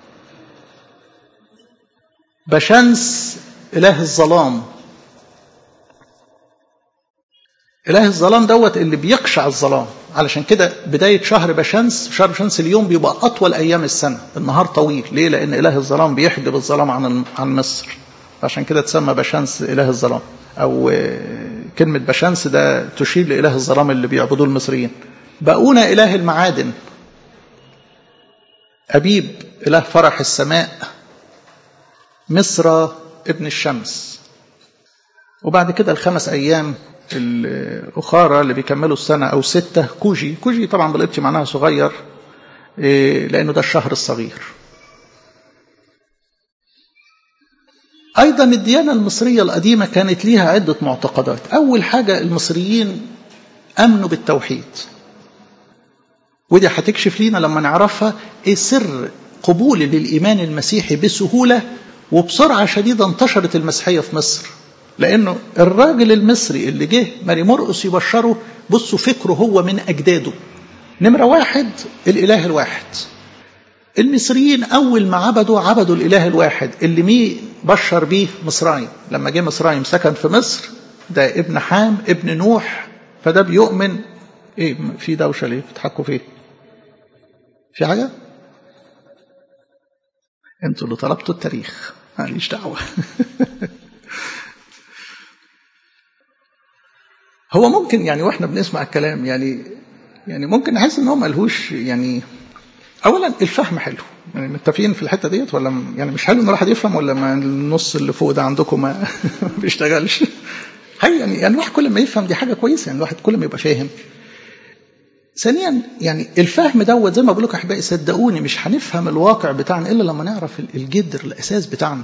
بشنس اله الظلام. إله الظلام دوت اللي بيقشع الظلام، علشان كده بداية شهر بشمس، شهر بشمس اليوم بيبقى أطول أيام السنة، النهار طويل. ليه؟ لأن إله الظلام بيحجب الظلام عن عن مصر، عشان كده تسمى بشمس إله الظلام. أو كلمة بشمس ده تشير لإله الظلام اللي بيعبدوه المصريين. باؤونة إله المعادن. أبيب إله فرح السماء. مصر ابن الشمس. وبعد كده الخمس أيام الأخرى اللي بيكملوا السنة أو ستة، كوجي. كوجي طبعا بالقبطي معناها صغير لأنه ده الشهر الصغير. أيضا الديانة المصرية القديمة كانت ليها عدة معتقدات. أول حاجة المصريين أمنوا بالتوحيد، ودي هتكشف لينا لما نعرفها إيه سر قبول للإيمان المسيحي بسهولة وبسرعة شديدة. انتشرت المسيحية في مصر لأنه الراجل المصري اللي جه ماري مرقس يبشره، بصوا فكره هو من أجداده. نمرة واحد الإله الواحد. المصريين أول ما عبدوا عبدوا الإله الواحد اللي مين بشر بيه مصرايم. لما جه مصرايم سكن في مصر، ده ابن حام ابن نوح، فده بيؤمن. إيه في دوشة ليه بتحكوا فيه؟ في حاجة؟ أنتوا اللي طلبتوا التاريخ، ماليش دعوة. هو ممكن يعني واحنا بنسمع الكلام يعني يعني ممكن نحس ان هو ملهوش يعني. اولا الفهم حلو، يعني متفقين في الحته ديت ولا يعني مش حلو ان الواحد يفهم، ولا ما النص اللي فوق ده عندكم ما بيشتغلش؟ هي يعني يعني الواحد كل ما يفهم دي حاجه كويسه، يعني الواحد كل ما يبقى فاهم. ثانيا يعني الفهم دوت زي ما بقول لكم احبائي صدقوني مش هنفهم الواقع بتاعنا الا لما نعرف الجذر الاساس بتاعنا.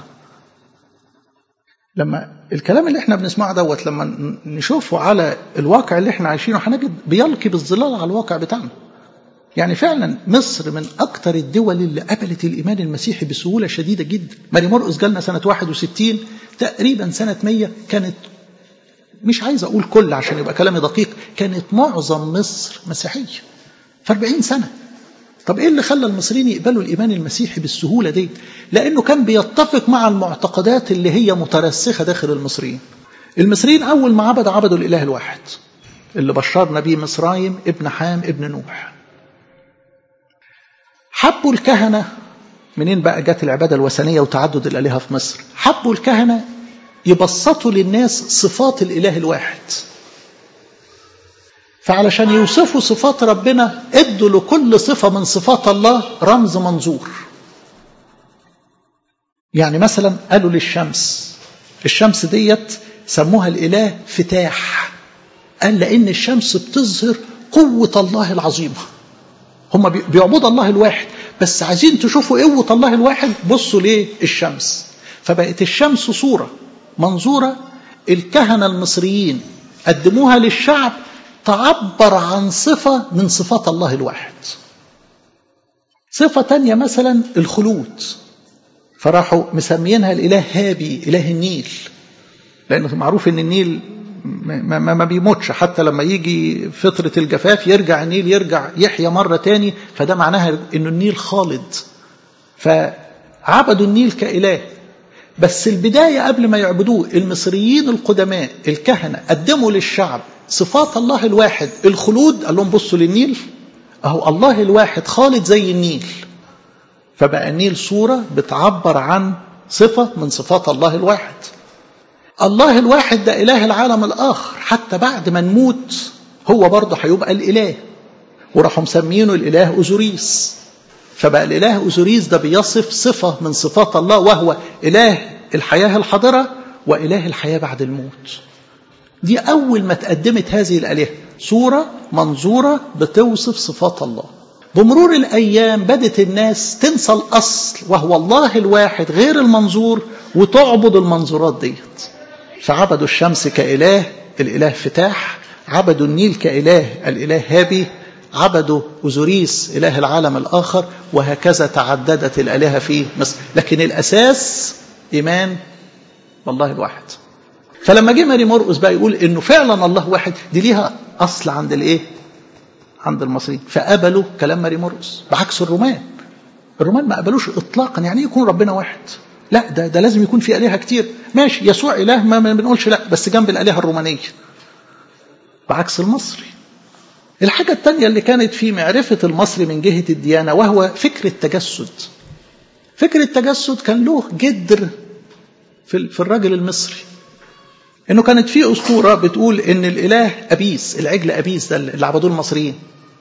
لما الكلام اللي احنا بنسمعه دوت لما نشوفه على الواقع اللي احنا عايشينه هنجد بيلقي بالظلال على الواقع بتاعنا. يعني فعلا مصر من اكتر الدول اللي قبلت الايمان المسيحي بسهوله شديده جدا. ماري مرقس جالنا سنه واحد وستين، تقريبا سنه مية كانت، مش عايز اقول كل عشان يبقى كلامي دقيق، كانت معظم مصر مسيحيه في أربعين سنه. طب ايه اللي خلى المصريين يقبلوا الايمان المسيحي بالسهوله دي؟ لانه كان بيتفق مع المعتقدات اللي هي مترسخه داخل المصريين. المصريين اول ما عبدوا عبدوا الاله الواحد اللي بشرنا بيه مصرايم ابن حام ابن نوح. حبوا الكهنه، منين بقى جت العباده الوثنيه وتعدد الالهه في مصر؟ حبوا الكهنه يبسطوا للناس صفات الاله الواحد. فعلشان يوصفوا صفات ربنا ادوا لكل صفة من صفات الله رمز منظور. يعني مثلا قالوا للشمس، الشمس ديت سموها الإله فتاح، قال لأن الشمس بتظهر قوة الله العظيمة. هم بيعبدوا الله الواحد بس عايزين تشوفوا قوة الله الواحد، بصوا ليه الشمس. فبقت الشمس صورة منظورة الكهنة المصريين قدموها للشعب تعبر عن صفة من صفات الله الواحد. صفة تانية مثلا الخلود، فراحوا مسميينها الإله هابي، إله النيل، لأنه معروف أن النيل ما, ما, ما بيموتش، حتى لما يجي فترة الجفاف يرجع النيل يرجع يحيى مرة تاني، فده معناها أنه النيل خالد. فعبدوا النيل كإله. بس البداية قبل ما يعبدوه المصريين القدماء الكهنة قدموا للشعب صفات الله الواحد الخلود، قال لهم بصوا للنيل أهو الله الواحد خالد زي النيل. فبقى النيل صورة بتعبر عن صفة من صفات الله الواحد. الله الواحد ده إله العالم الآخر، حتى بعد ما نموت هو برضه هيبقى الإله، وراحوا مسمينه الإله أوزوريس. فبقى الإله أوزوريس ده بيصف صفة من صفات الله، وهو إله الحياة الحاضرة وإله الحياة بعد الموت. دي أول ما تقدمت هذه الآلهة صورة منظورة بتوصف صفات الله. بمرور الأيام بدت الناس تنسى الأصل وهو الله الواحد غير المنظور وتعبد المنظورات ديت. فعبدوا الشمس كإله الإله فتاح، عبدوا النيل كإله الإله هابي، عبدوا أوزوريس إله العالم الآخر، وهكذا تعددت الآلهة في مصر. لكن الأساس إيمان بالله الواحد. فلما جه ماري مرقس بقى يقول إنه فعلا الله واحد، دي ليها أصل عند الإيه؟ عند المصريين. فقبلوا كلام ماري مرقس بعكس الرومان. الرومان ما قبلوش إطلاقا. يعني يكون ربنا واحد؟ لا، ده ده لازم يكون في آلهة كتير. ماشي، يسوع إله، ما بنقولش لا، بس جنب الآلهة الرومانية. بعكس المصري. الحاجة الثانية اللي كانت في معرفة المصري من جهة الديانة وهو فكر التجسد. فكر التجسد كان له جدر في في الراجل المصري، إنه كانت في أسطورة بتقول إن الإله أبيس، العجل أبيس ده اللي عبدوه المصريين،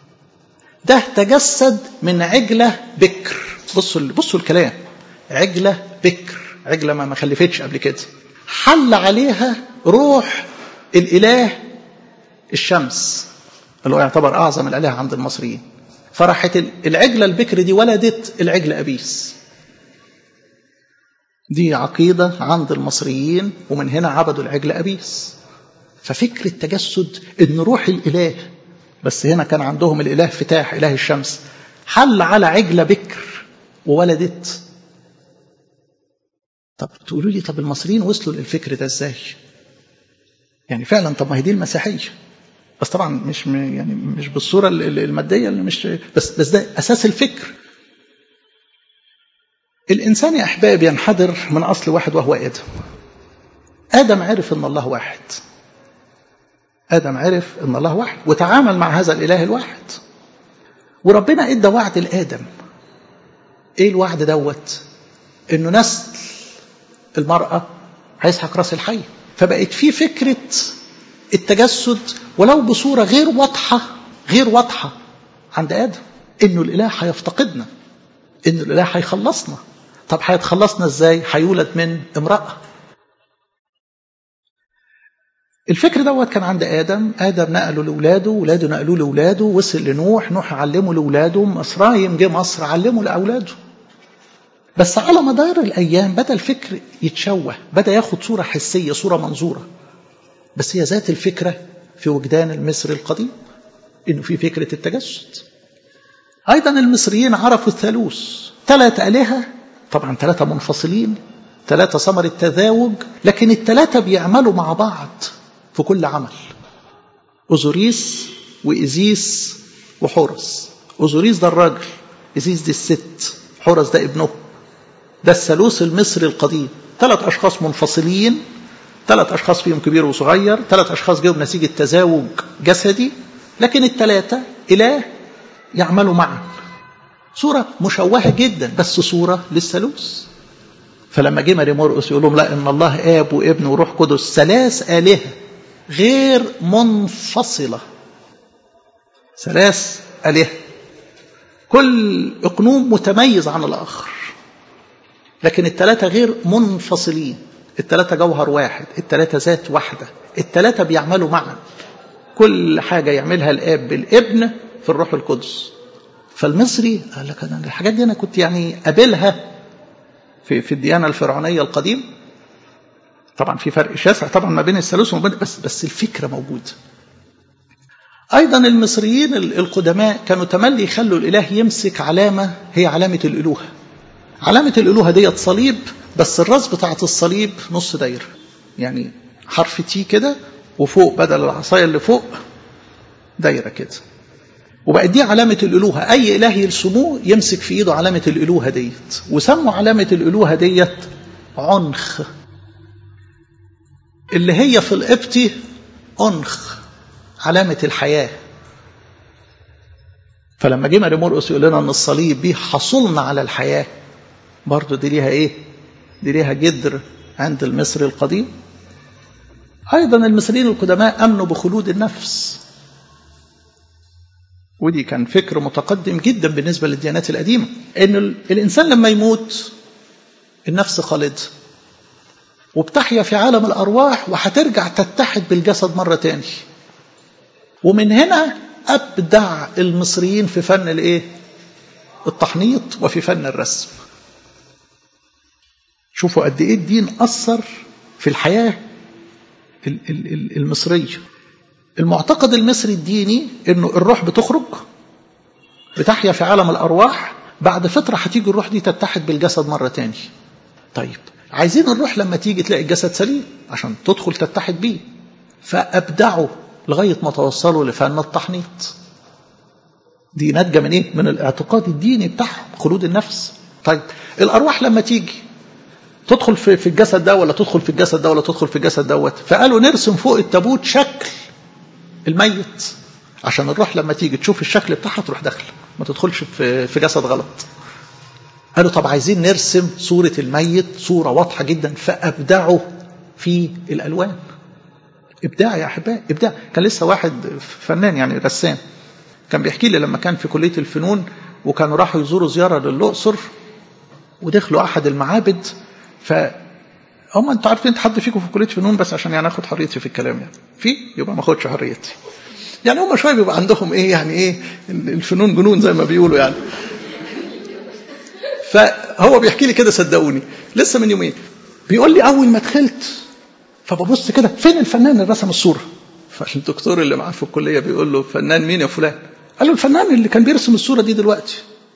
ده تجسد من عجلة بكر. بصوا بصوا الكلام، عجلة بكر، عجلة ما ما خلفتش قبل كده، حل عليها روح الإله الشمس اللي هو يعتبر أعظم الآلهة عند المصريين. فرحت العجلة البكر دي ولدت العجل أبيس. دي عقيدة عند المصريين، ومن هنا عبدوا العجل أبيس. ففكر التجسد إن روح الإله، بس هنا كان عندهم الإله فتاح إله الشمس، حل على عجلة بكر وولدت. طب تقولوا لي طب المصريين وصلوا للفكر ده ازاي؟ يعني فعلا طب ما هي دي المسيحية، بس طبعا مش يعني مش بالصورة المادية اللي مش بس بس ده أساس الفكر. الإنسان يا أحباب ينحدر من أصل واحد وهو آدم. آدم عرف أن الله واحد. آدم عرف أن الله واحد وتعامل مع هذا الإله الواحد. وربنا إدى وعد لآدم. إيه الوعد دوت؟ إنه نسل المرأة هيسحق راس الحي. فبقت في فكرة التجسد ولو بصورة غير واضحة غير واضحة عند آدم، إنه الإله هيفتقدنا، إنه الإله هيخلصنا. طب هيتخلصنا إزاي؟ هيولد من امرأة. الفكر دوت كان عند آدم. آدم نقله لأولاده، ولاده نقلوه لأولاده، وصل لنوح، نوح علمه لأولاده، مصرايم جه مصر علمه لأولاده. بس على مدار الأيام بدأ الفكر يتشوه، بدأ ياخد صورة حسية، صورة منظورة، بس هي ذات الفكرة في وجدان المصري القديم، إنه في فكرة التجسد. أيضا المصريين عرفوا الثالوث، ثلاثة آلهة، طبعا ثلاثة منفصلين، ثلاثة ثمرة تزاوج، لكن الثلاثة بيعملوا مع بعض في كل عمل. أوزوريس وإيزيس وحورس. أوزوريس ده الراجل، إيزيس دي الست، حورس ده ابنه. ده الثالوث المصري القديم، ثلاث أشخاص منفصلين، ثلاث أشخاص فيهم كبير وصغير، ثلاث أشخاص جاوا بنتيجة تزاوج جسدي، لكن الثلاثة إله يعملوا معا. صورة مشوهة جدا بس صورة للثالوث. فلما جه ماري مرقس يقول لهم لا، إن الله آب وابن وروح قدس ثلاث آلهة غير منفصلة. ثلاث آلهة، كل إقنوم متميز عن الآخر، لكن الثلاثة غير منفصلين، الثلاثة جوهر واحد، الثلاثة ذات واحدة، الثلاثة بيعملوا معا، كل حاجة يعملها الآب بالابن في الروح القدس. فالمصري قال لك أنا الحاجات دي أنا كنت يعني قابلها في في الديانة الفرعونية القديم. طبعا في فرق شاسع طبعا ما بين الثالوث وما بين، بس بس الفكرة موجودة. أيضا المصريين القدماء كانوا تملي يخلوا الإله يمسك علامة هي علامة الألوهة. علامة الألوهة ديت صليب، بس الراس بتاعة الصليب نص دايرة، يعني حرف تي كده، وفوق بدل العصاية اللي فوق دايرة كده، وبقت دي علامة الألوهة. أي إله يرسموه يمسك في إيده علامة الألوهة ديت، وسموا علامة الألوهة ديت عنخ، اللي هي في القبطي أنخ، علامة الحياة. فلما جه ماري مرقس يقول لنا أن الصليب بيه حصلنا على الحياة، برضو دي ليها إيه؟ دي ليها جدر عند المصري القديم. أيضا المصريين القدماء أمنوا بخلود النفس، ودي كان فكر متقدم جدا بالنسبة للديانات القديمة، إن الإنسان لما يموت النفس خالدة وبتحيا في عالم الأرواح وهترجع تتحد بالجسد مرة تاني. ومن هنا أبدع المصريين في فن الإيه؟ التحنيط وفي فن الرسم. شوفوا قد إيه الدين أثر في الحياة المصرية. المعتقد المصري الديني إنه الروح بتخرج بتحيا في عالم الأرواح، بعد فترة هتيجي الروح دي تتحد بالجسد مرة تاني. طيب عايزين الروح لما تيجي تلاقي الجسد سليم عشان تدخل تتحد بيه، فأبدعوا لغاية ما توصلوا لفن التحنيط. دي ناتجة من إيه؟ من الاعتقاد الديني بتاعهم، خلود النفس. طيب الأرواح لما تيجي تدخل في الجسد ده ولا تدخل في الجسد ده ولا تدخل في الجسد دوت، فقالوا نرسم فوق التابوت شكل الميت عشان الروح لما تيجي تشوف الشكل بتاعها تروح داخله، ما تدخلش في في جسد غلط. قالوا طب عايزين نرسم صورة الميت صورة واضحة جدا، فأبدعوا في الألوان. إبداع يا أحبائي، إبداع. كان لسه واحد فنان يعني رسام كان بيحكي لي لما كان في كلية الفنون، وكانوا راحوا يزوروا زيارة للأقصر ودخلوا أحد المعابد. ف هم انتوا عارفين انت حد فيكم في كلية فنون، بس عشان يعني اخد حريتي في الكلام يعني في يبقى ما اخدش حريتي. يعني هم شويه بيبقى عندهم ايه يعني ايه الفنون جنون زي ما بيقولوا يعني. فهو بيحكي لي كده صدقوني لسه من يومين، بيقول لي اول ما دخلت فببص كده فين الفنان اللي رسم الصوره؟ فالدكتور اللي معاه في الكليه بيقول له فنان مين يا فلان؟ قال له الفنان اللي كان بيرسم الصوره دي دلوقتي.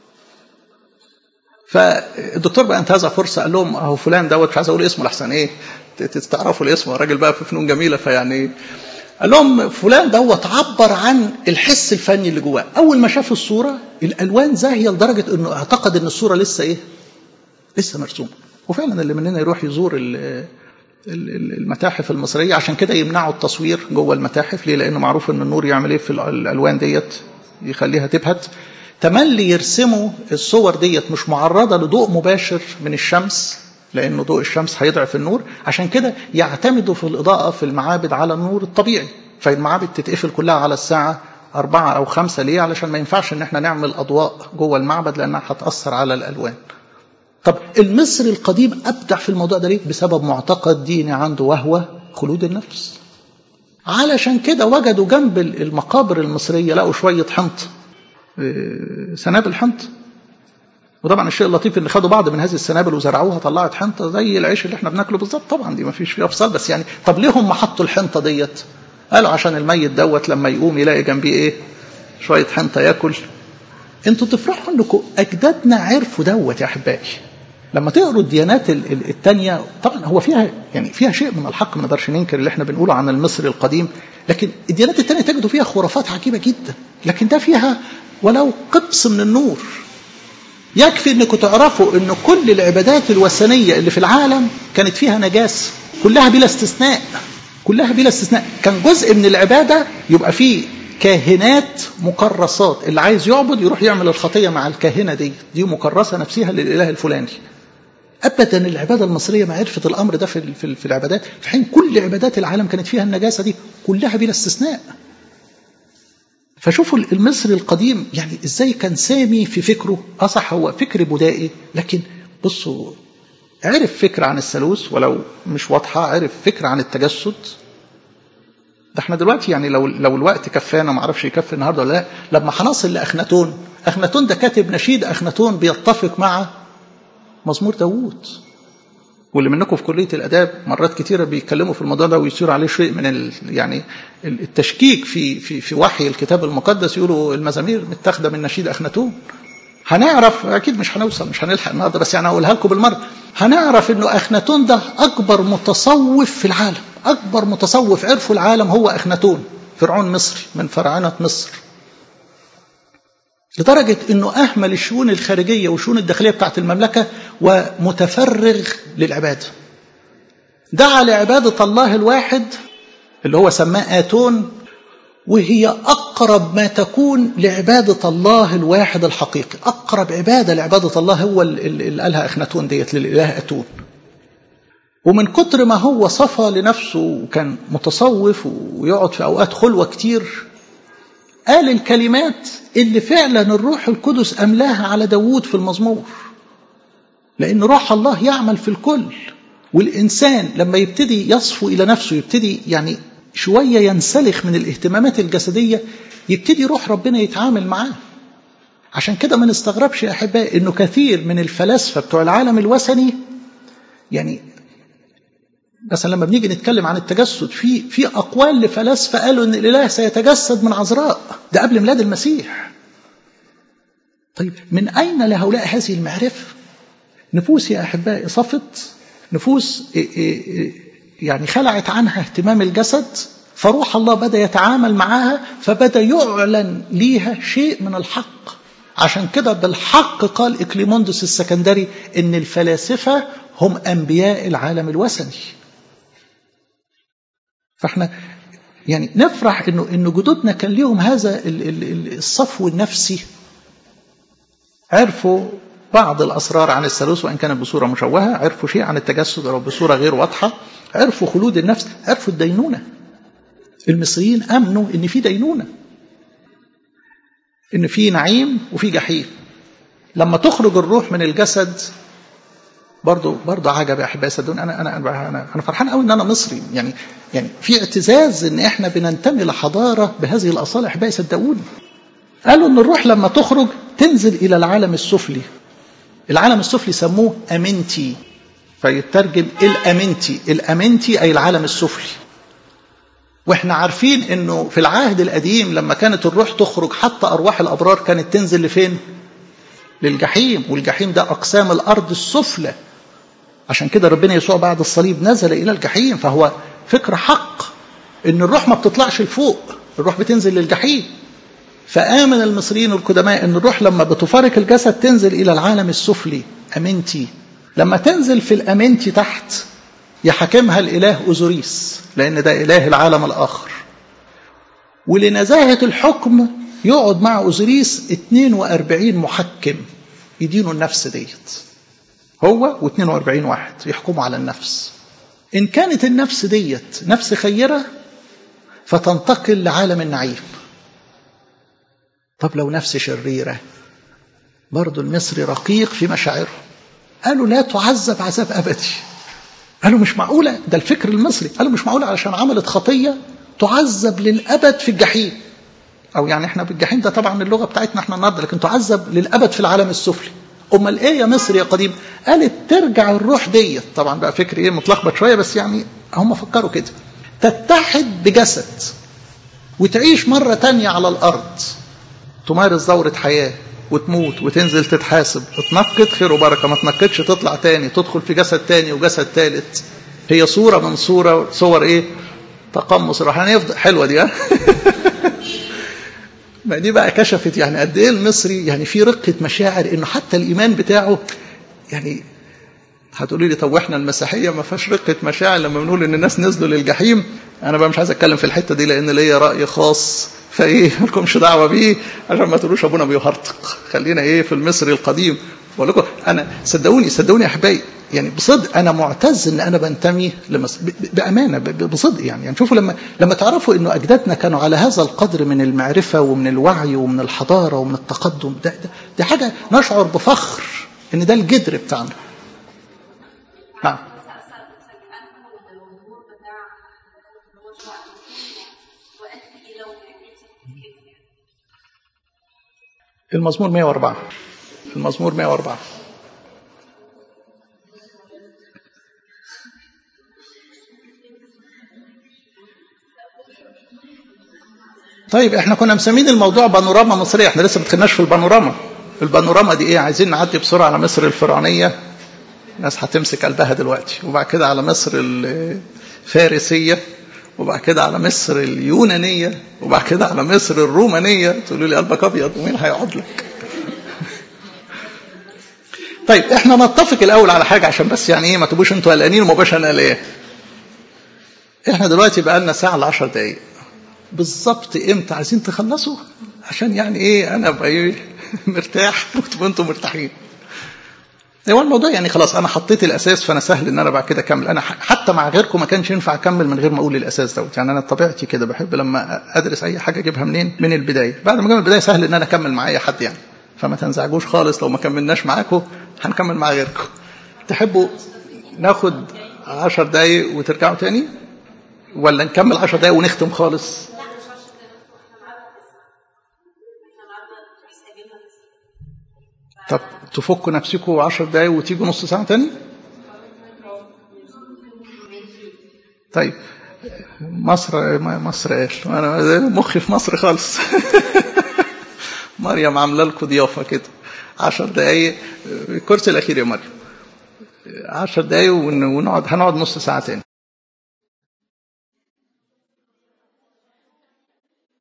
فالدكتور بقى انتهز فرصه قال لهم اهو فلان دوت، مش عايز اقول اسمه لحسن ايه تعرفوا الاسم، الراجل بقى في فنون جميله، فيعني قال لهم فلان دوت عبر عن الحس الفني اللي جواه. اول ما شاف الصوره الالوان زاهيه لدرجه انه اعتقد ان الصوره لسه ايه لسه مرسومه. وفعلا اللي مننا يروح يزور المتاحف المصريه، عشان كده يمنعوا التصوير جوه المتاحف. ليه؟ لانه معروف ان النور يعمل ايه في الالوان ديت، يخليها تبهت. تملي يرسموا الصور ديت مش معرضة لضوء مباشر من الشمس، لأنه ضوء الشمس هيضعف النور. عشان كده يعتمدوا في الإضاءة في المعابد على النور الطبيعي. فالمعابد تتقفل كلها على الساعة أربعة أو خمسة. ليه؟ علشان ما ينفعش إن احنا نعمل أضواء جوه المعبد لأنها هتأثر على الألوان. طب المصري القديم أبدع في الموضوع ده ليه؟ بسبب معتقد ديني عنده وهو خلود النفس. علشان كده وجدوا جنب المقابر المصرية لقوا شوية حنط، سنابل حنط. وطبعا الشيء اللطيف ان خدوا بعض من هذه السنابل وزرعوها طلعت حنطه زي العيش اللي احنا بناكله بالظبط. طبعا دي ما فيش فيها افصال، بس يعني طب ليه هم حطوا الحنطه ديت؟ قالوا عشان الميت دوت لما يقوم يلاقي جنبيه ايه شويه حنطه ياكل. انتوا تفرحوا انكم اجدادنا عرفوا دوت يا احبائي. لما تقروا الديانات الثانيه طبعا هو فيها يعني فيها شيء من الحق، ما نقدرش ننكر اللي احنا بنقوله عن المصري القديم، لكن الديانات الثانيه تجدوا فيها خرافات عجيبه جدا، لكن ده فيها ولو قبس من النور. يكفي انكم تعرفوا ان كل العبادات الوثنيه اللي في العالم كانت فيها نجاسه، كلها بلا استثناء، كلها بلا استثناء. كان جزء من العباده يبقى فيه كاهنات مكرسات، اللي عايز يعبد يروح يعمل الخطيه مع الكاهنه دي، دي مكرسه نفسها للاله الفلاني. ابدا العباده المصريه ما عرفت الامر ده في في العبادات، في حين كل عبادات العالم كانت فيها النجاسه دي كلها بلا استثناء. فشوفوا المصري القديم يعني ازاي كان سامي في فكره. اه صح هو فكر بدائي، لكن بصوا عرف فكرة عن الثالوث ولو مش واضحة، عرف فكرة عن التجسد. ده احنا دلوقتي يعني لو لو الوقت كفانا، ما اعرفش يكفي النهارده ولا لا، لما هنصل لاخناتون، اخناتون ده كاتب نشيد اخناتون بيتفق مع مزمور داوود. واللي منكم في كلية الآداب مرات كتيرة بيتكلموا في الموضوع ده ويصير عليه شيء من ال يعني التشكيك في في في وحي الكتاب المقدس، يقولوا المزامير متاخده من نشيد اخناتون. هنعرف اكيد مش هنوصل، مش هنلحق النهارده، بس يعني اقولها لكم بالمره. هنعرف انه اخناتون ده اكبر متصوف في العالم، اكبر متصوف عرفوا العالم هو اخناتون، فرعون مصري من فراعنه مصر. لدرجه انه اهمل الشؤون الخارجيه والشؤون الداخليه بتاعت المملكه ومتفرغ للعباده. دعا لعباده الله الواحد اللي هو سماه آتون، وهي أقرب ما تكون لعبادة الله الواحد الحقيقي. أقرب عبادة لعبادة الله هو اللي قالها أخناتون ديت للإله آتون. ومن كتر ما هو صفى لنفسه وكان متصوف ويقعد في أوقات خلوة كتير، قال الكلمات اللي فعلا الروح القدس أملاها على داوود في المزمور. لأن روح الله يعمل في الكل، والإنسان لما يبتدي يصفو إلى نفسه، يبتدي يعني شوية ينسلخ من الاهتمامات الجسدية، يبتدي روح ربنا يتعامل معاه. عشان كده ما نستغربش يا أحبائي إنه كثير من الفلاسفة بتوع العالم الوثني، يعني مثلا لما بنيجي نتكلم عن التجسد، في في أقوال لفلاسفة قالوا إن الإله سيتجسد من عذراء، ده قبل ميلاد المسيح. طيب من أين لهؤلاء هذه المعرفة؟ نفوس يا أحبائي صفت، نفوس يعني خلعت عنها اهتمام الجسد، فروح الله بدأ يتعامل معها، فبدأ يعلن ليها شيء من الحق. عشان كده بالحق قال إكليموندوس السكندري إن الفلاسفة هم أنبياء العالم الوثني. فاحنا يعني نفرح إنه إنه جدودنا كان ليهم هذا الصفو النفسي، عرفوا بعض الأسرار عن الثالوث وإن كانت بصورة مشوهة، عرفوا شيء عن التجسد ولو بصورة غير واضحة، عرفوا خلود النفس، عرفوا الدينونة. المصريين أمنوا إن في دينونة، إن في نعيم وفي جحيم. لما تخرج الروح من الجسد برضو برضو عجب يا أحبائي صدقوني. أنا أنا أنا أنا فرحان قوي إن أنا مصري، يعني يعني في اعتزاز إن إحنا بننتمي لحضارة بهذه الأصالة. أحبائي صدقوني قالوا إن الروح لما تخرج تنزل إلى العالم السفلي. العالم السفلي سموه أمنتي، فيترجم الأمنتي. الأمنتي أي العالم السفلي. وإحنا عارفين إنه في العهد القديم لما كانت الروح تخرج حتى أرواح الأبرار كانت تنزل لفين؟ للجحيم، والجحيم ده أقسام الأرض السفلى. عشان كده ربنا يسوع بعد الصليب نزل إلى الجحيم. فهو فكرة حق إن الروح ما بتطلعش لفوق، الروح بتنزل للجحيم. فآمن المصريين القدماء إن الروح لما بتفارق الجسد تنزل إلى العالم السفلي أمنتي. لما تنزل في الأمنتي تحت يحكمها الإله أوزوريس، لأن ده إله العالم الآخر. ولنزاهة الحكم يقعد مع أوزوريس اثنين وأربعين محكم يدينوا النفس ديت، هو واثنين وأربعين واحد يحكموا على النفس. إن كانت النفس ديت نفس خيرة فتنتقل لعالم النعيم. طب لو نفس شريرة، برضو المصري رقيق في مشاعره، قالوا لا تعذب عذاب أبدي. قالوا مش معقولة، ده الفكر المصري، قالوا مش معقولة علشان عملت خطية تعذب للأبد في الجحيم. أو يعني احنا بالجحيم ده طبعا اللغة بتاعتنا احنا النهارده، لكن تعذب للأبد في العالم السفلي. أمال إيه يا مصري يا قديم؟ قالت ترجع الروح ديت، طبعا بقى فكر إيه متلخبط شوية، بس يعني هم فكروا كده، تتحد بجسد وتعيش مرة تانية على الأرض، تمارس دورة حياة وتموت وتنزل تتحاسب، اتنقت خير وبركة، ما تنقتش تطلع تاني تدخل في جسد تاني وجسد تالت. هي صورة من صورة صور ايه تقمص الروحانية. حلوة دي ها ما دي بقى كشفت يعني قد ايه المصري يعني في رقة مشاعر، انه حتى الايمان بتاعه يعني هتقولي لي طب واحنا المسيحية ما فيهاش رقة مشاعر لما بنقول ان الناس نزلوا للجحيم؟ انا بقى مش عايز اتكلم في الحتة دي لان ليا رأي خاص، فايه مالكمش دعوة بيه عشان ما تقولوش ابونا بيهرطق. خلينا ايه في المصري القديم، بقول لكم انا صدقوني صدقوني يا احبائي، يعني بصدق انا معتز ان انا بنتمي لمصر بامانه بصدق. يعني يعني شوفوا لما لما تعرفوا انه اجدادنا كانوا على هذا القدر من المعرفه ومن الوعي ومن الحضاره ومن التقدم، ده, ده دي حاجه نشعر بفخر ان ده الجدر بتاعنا. نعم. المزمور مئة وأربعة. المزمور مئة وأربعة. طيب احنا كنا مسمين الموضوع بانوراما مصرية، احنا لسه ما دخلناش في البانوراما. البانوراما دي ايه؟ عايزين نعدي بسرعة على مصر الفرعونية، الناس هتمسك قلبها دلوقتي، وبعد كده على مصر الفارسية، وبعد كده على مصر اليونانية، وبعد كده على مصر الرومانية. تقولوا لي قلبك ابيض ومين هيقعد لك؟ طيب احنا نتفق الاول على حاجة عشان بس يعني ايه ما تبقوش انتوا قلقانين وما بقاش انا قلقان. احنا دلوقتي بقى لنا ساعة لعشر دقايق بالظبط. امتى عايزين تخلصوا؟ عشان يعني ايه انا ابقى ايه مرتاح وتبقوا انتوا مرتاحين. هو الموضوع يعني خلاص انا حطيت الاساس، فانا سهل ان انا بعد كده اكمل. انا حتى مع غيركم ما كانش ينفع اكمل من غير ما اقول الاساس دوت. يعني انا طبيعتي كده بحب لما ادرس اي حاجه اجيبها منين؟ من البدايه. بعد ما اجيب من البدايه سهل ان انا اكمل مع اي حد يعني، فما تنزعجوش خالص لو ما كملناش معاكم، هنكمل مع غيركم. تحبوا ناخد عشر دقايق وترجعوا تاني، ولا نكمل عشر دقايق ونختم خالص؟ طب تفكوا نفسكم عشر دقايق وتيجوا نص ساعة تاني؟ طيب مصر مصر ايش؟ انا مخي في مصر خالص. مريم عامله لكم ضيافه كده عشر دقايق، الكرسي الاخير يا مريم. عشر دقايق ونقعد، هنقعد نص ساعة تاني.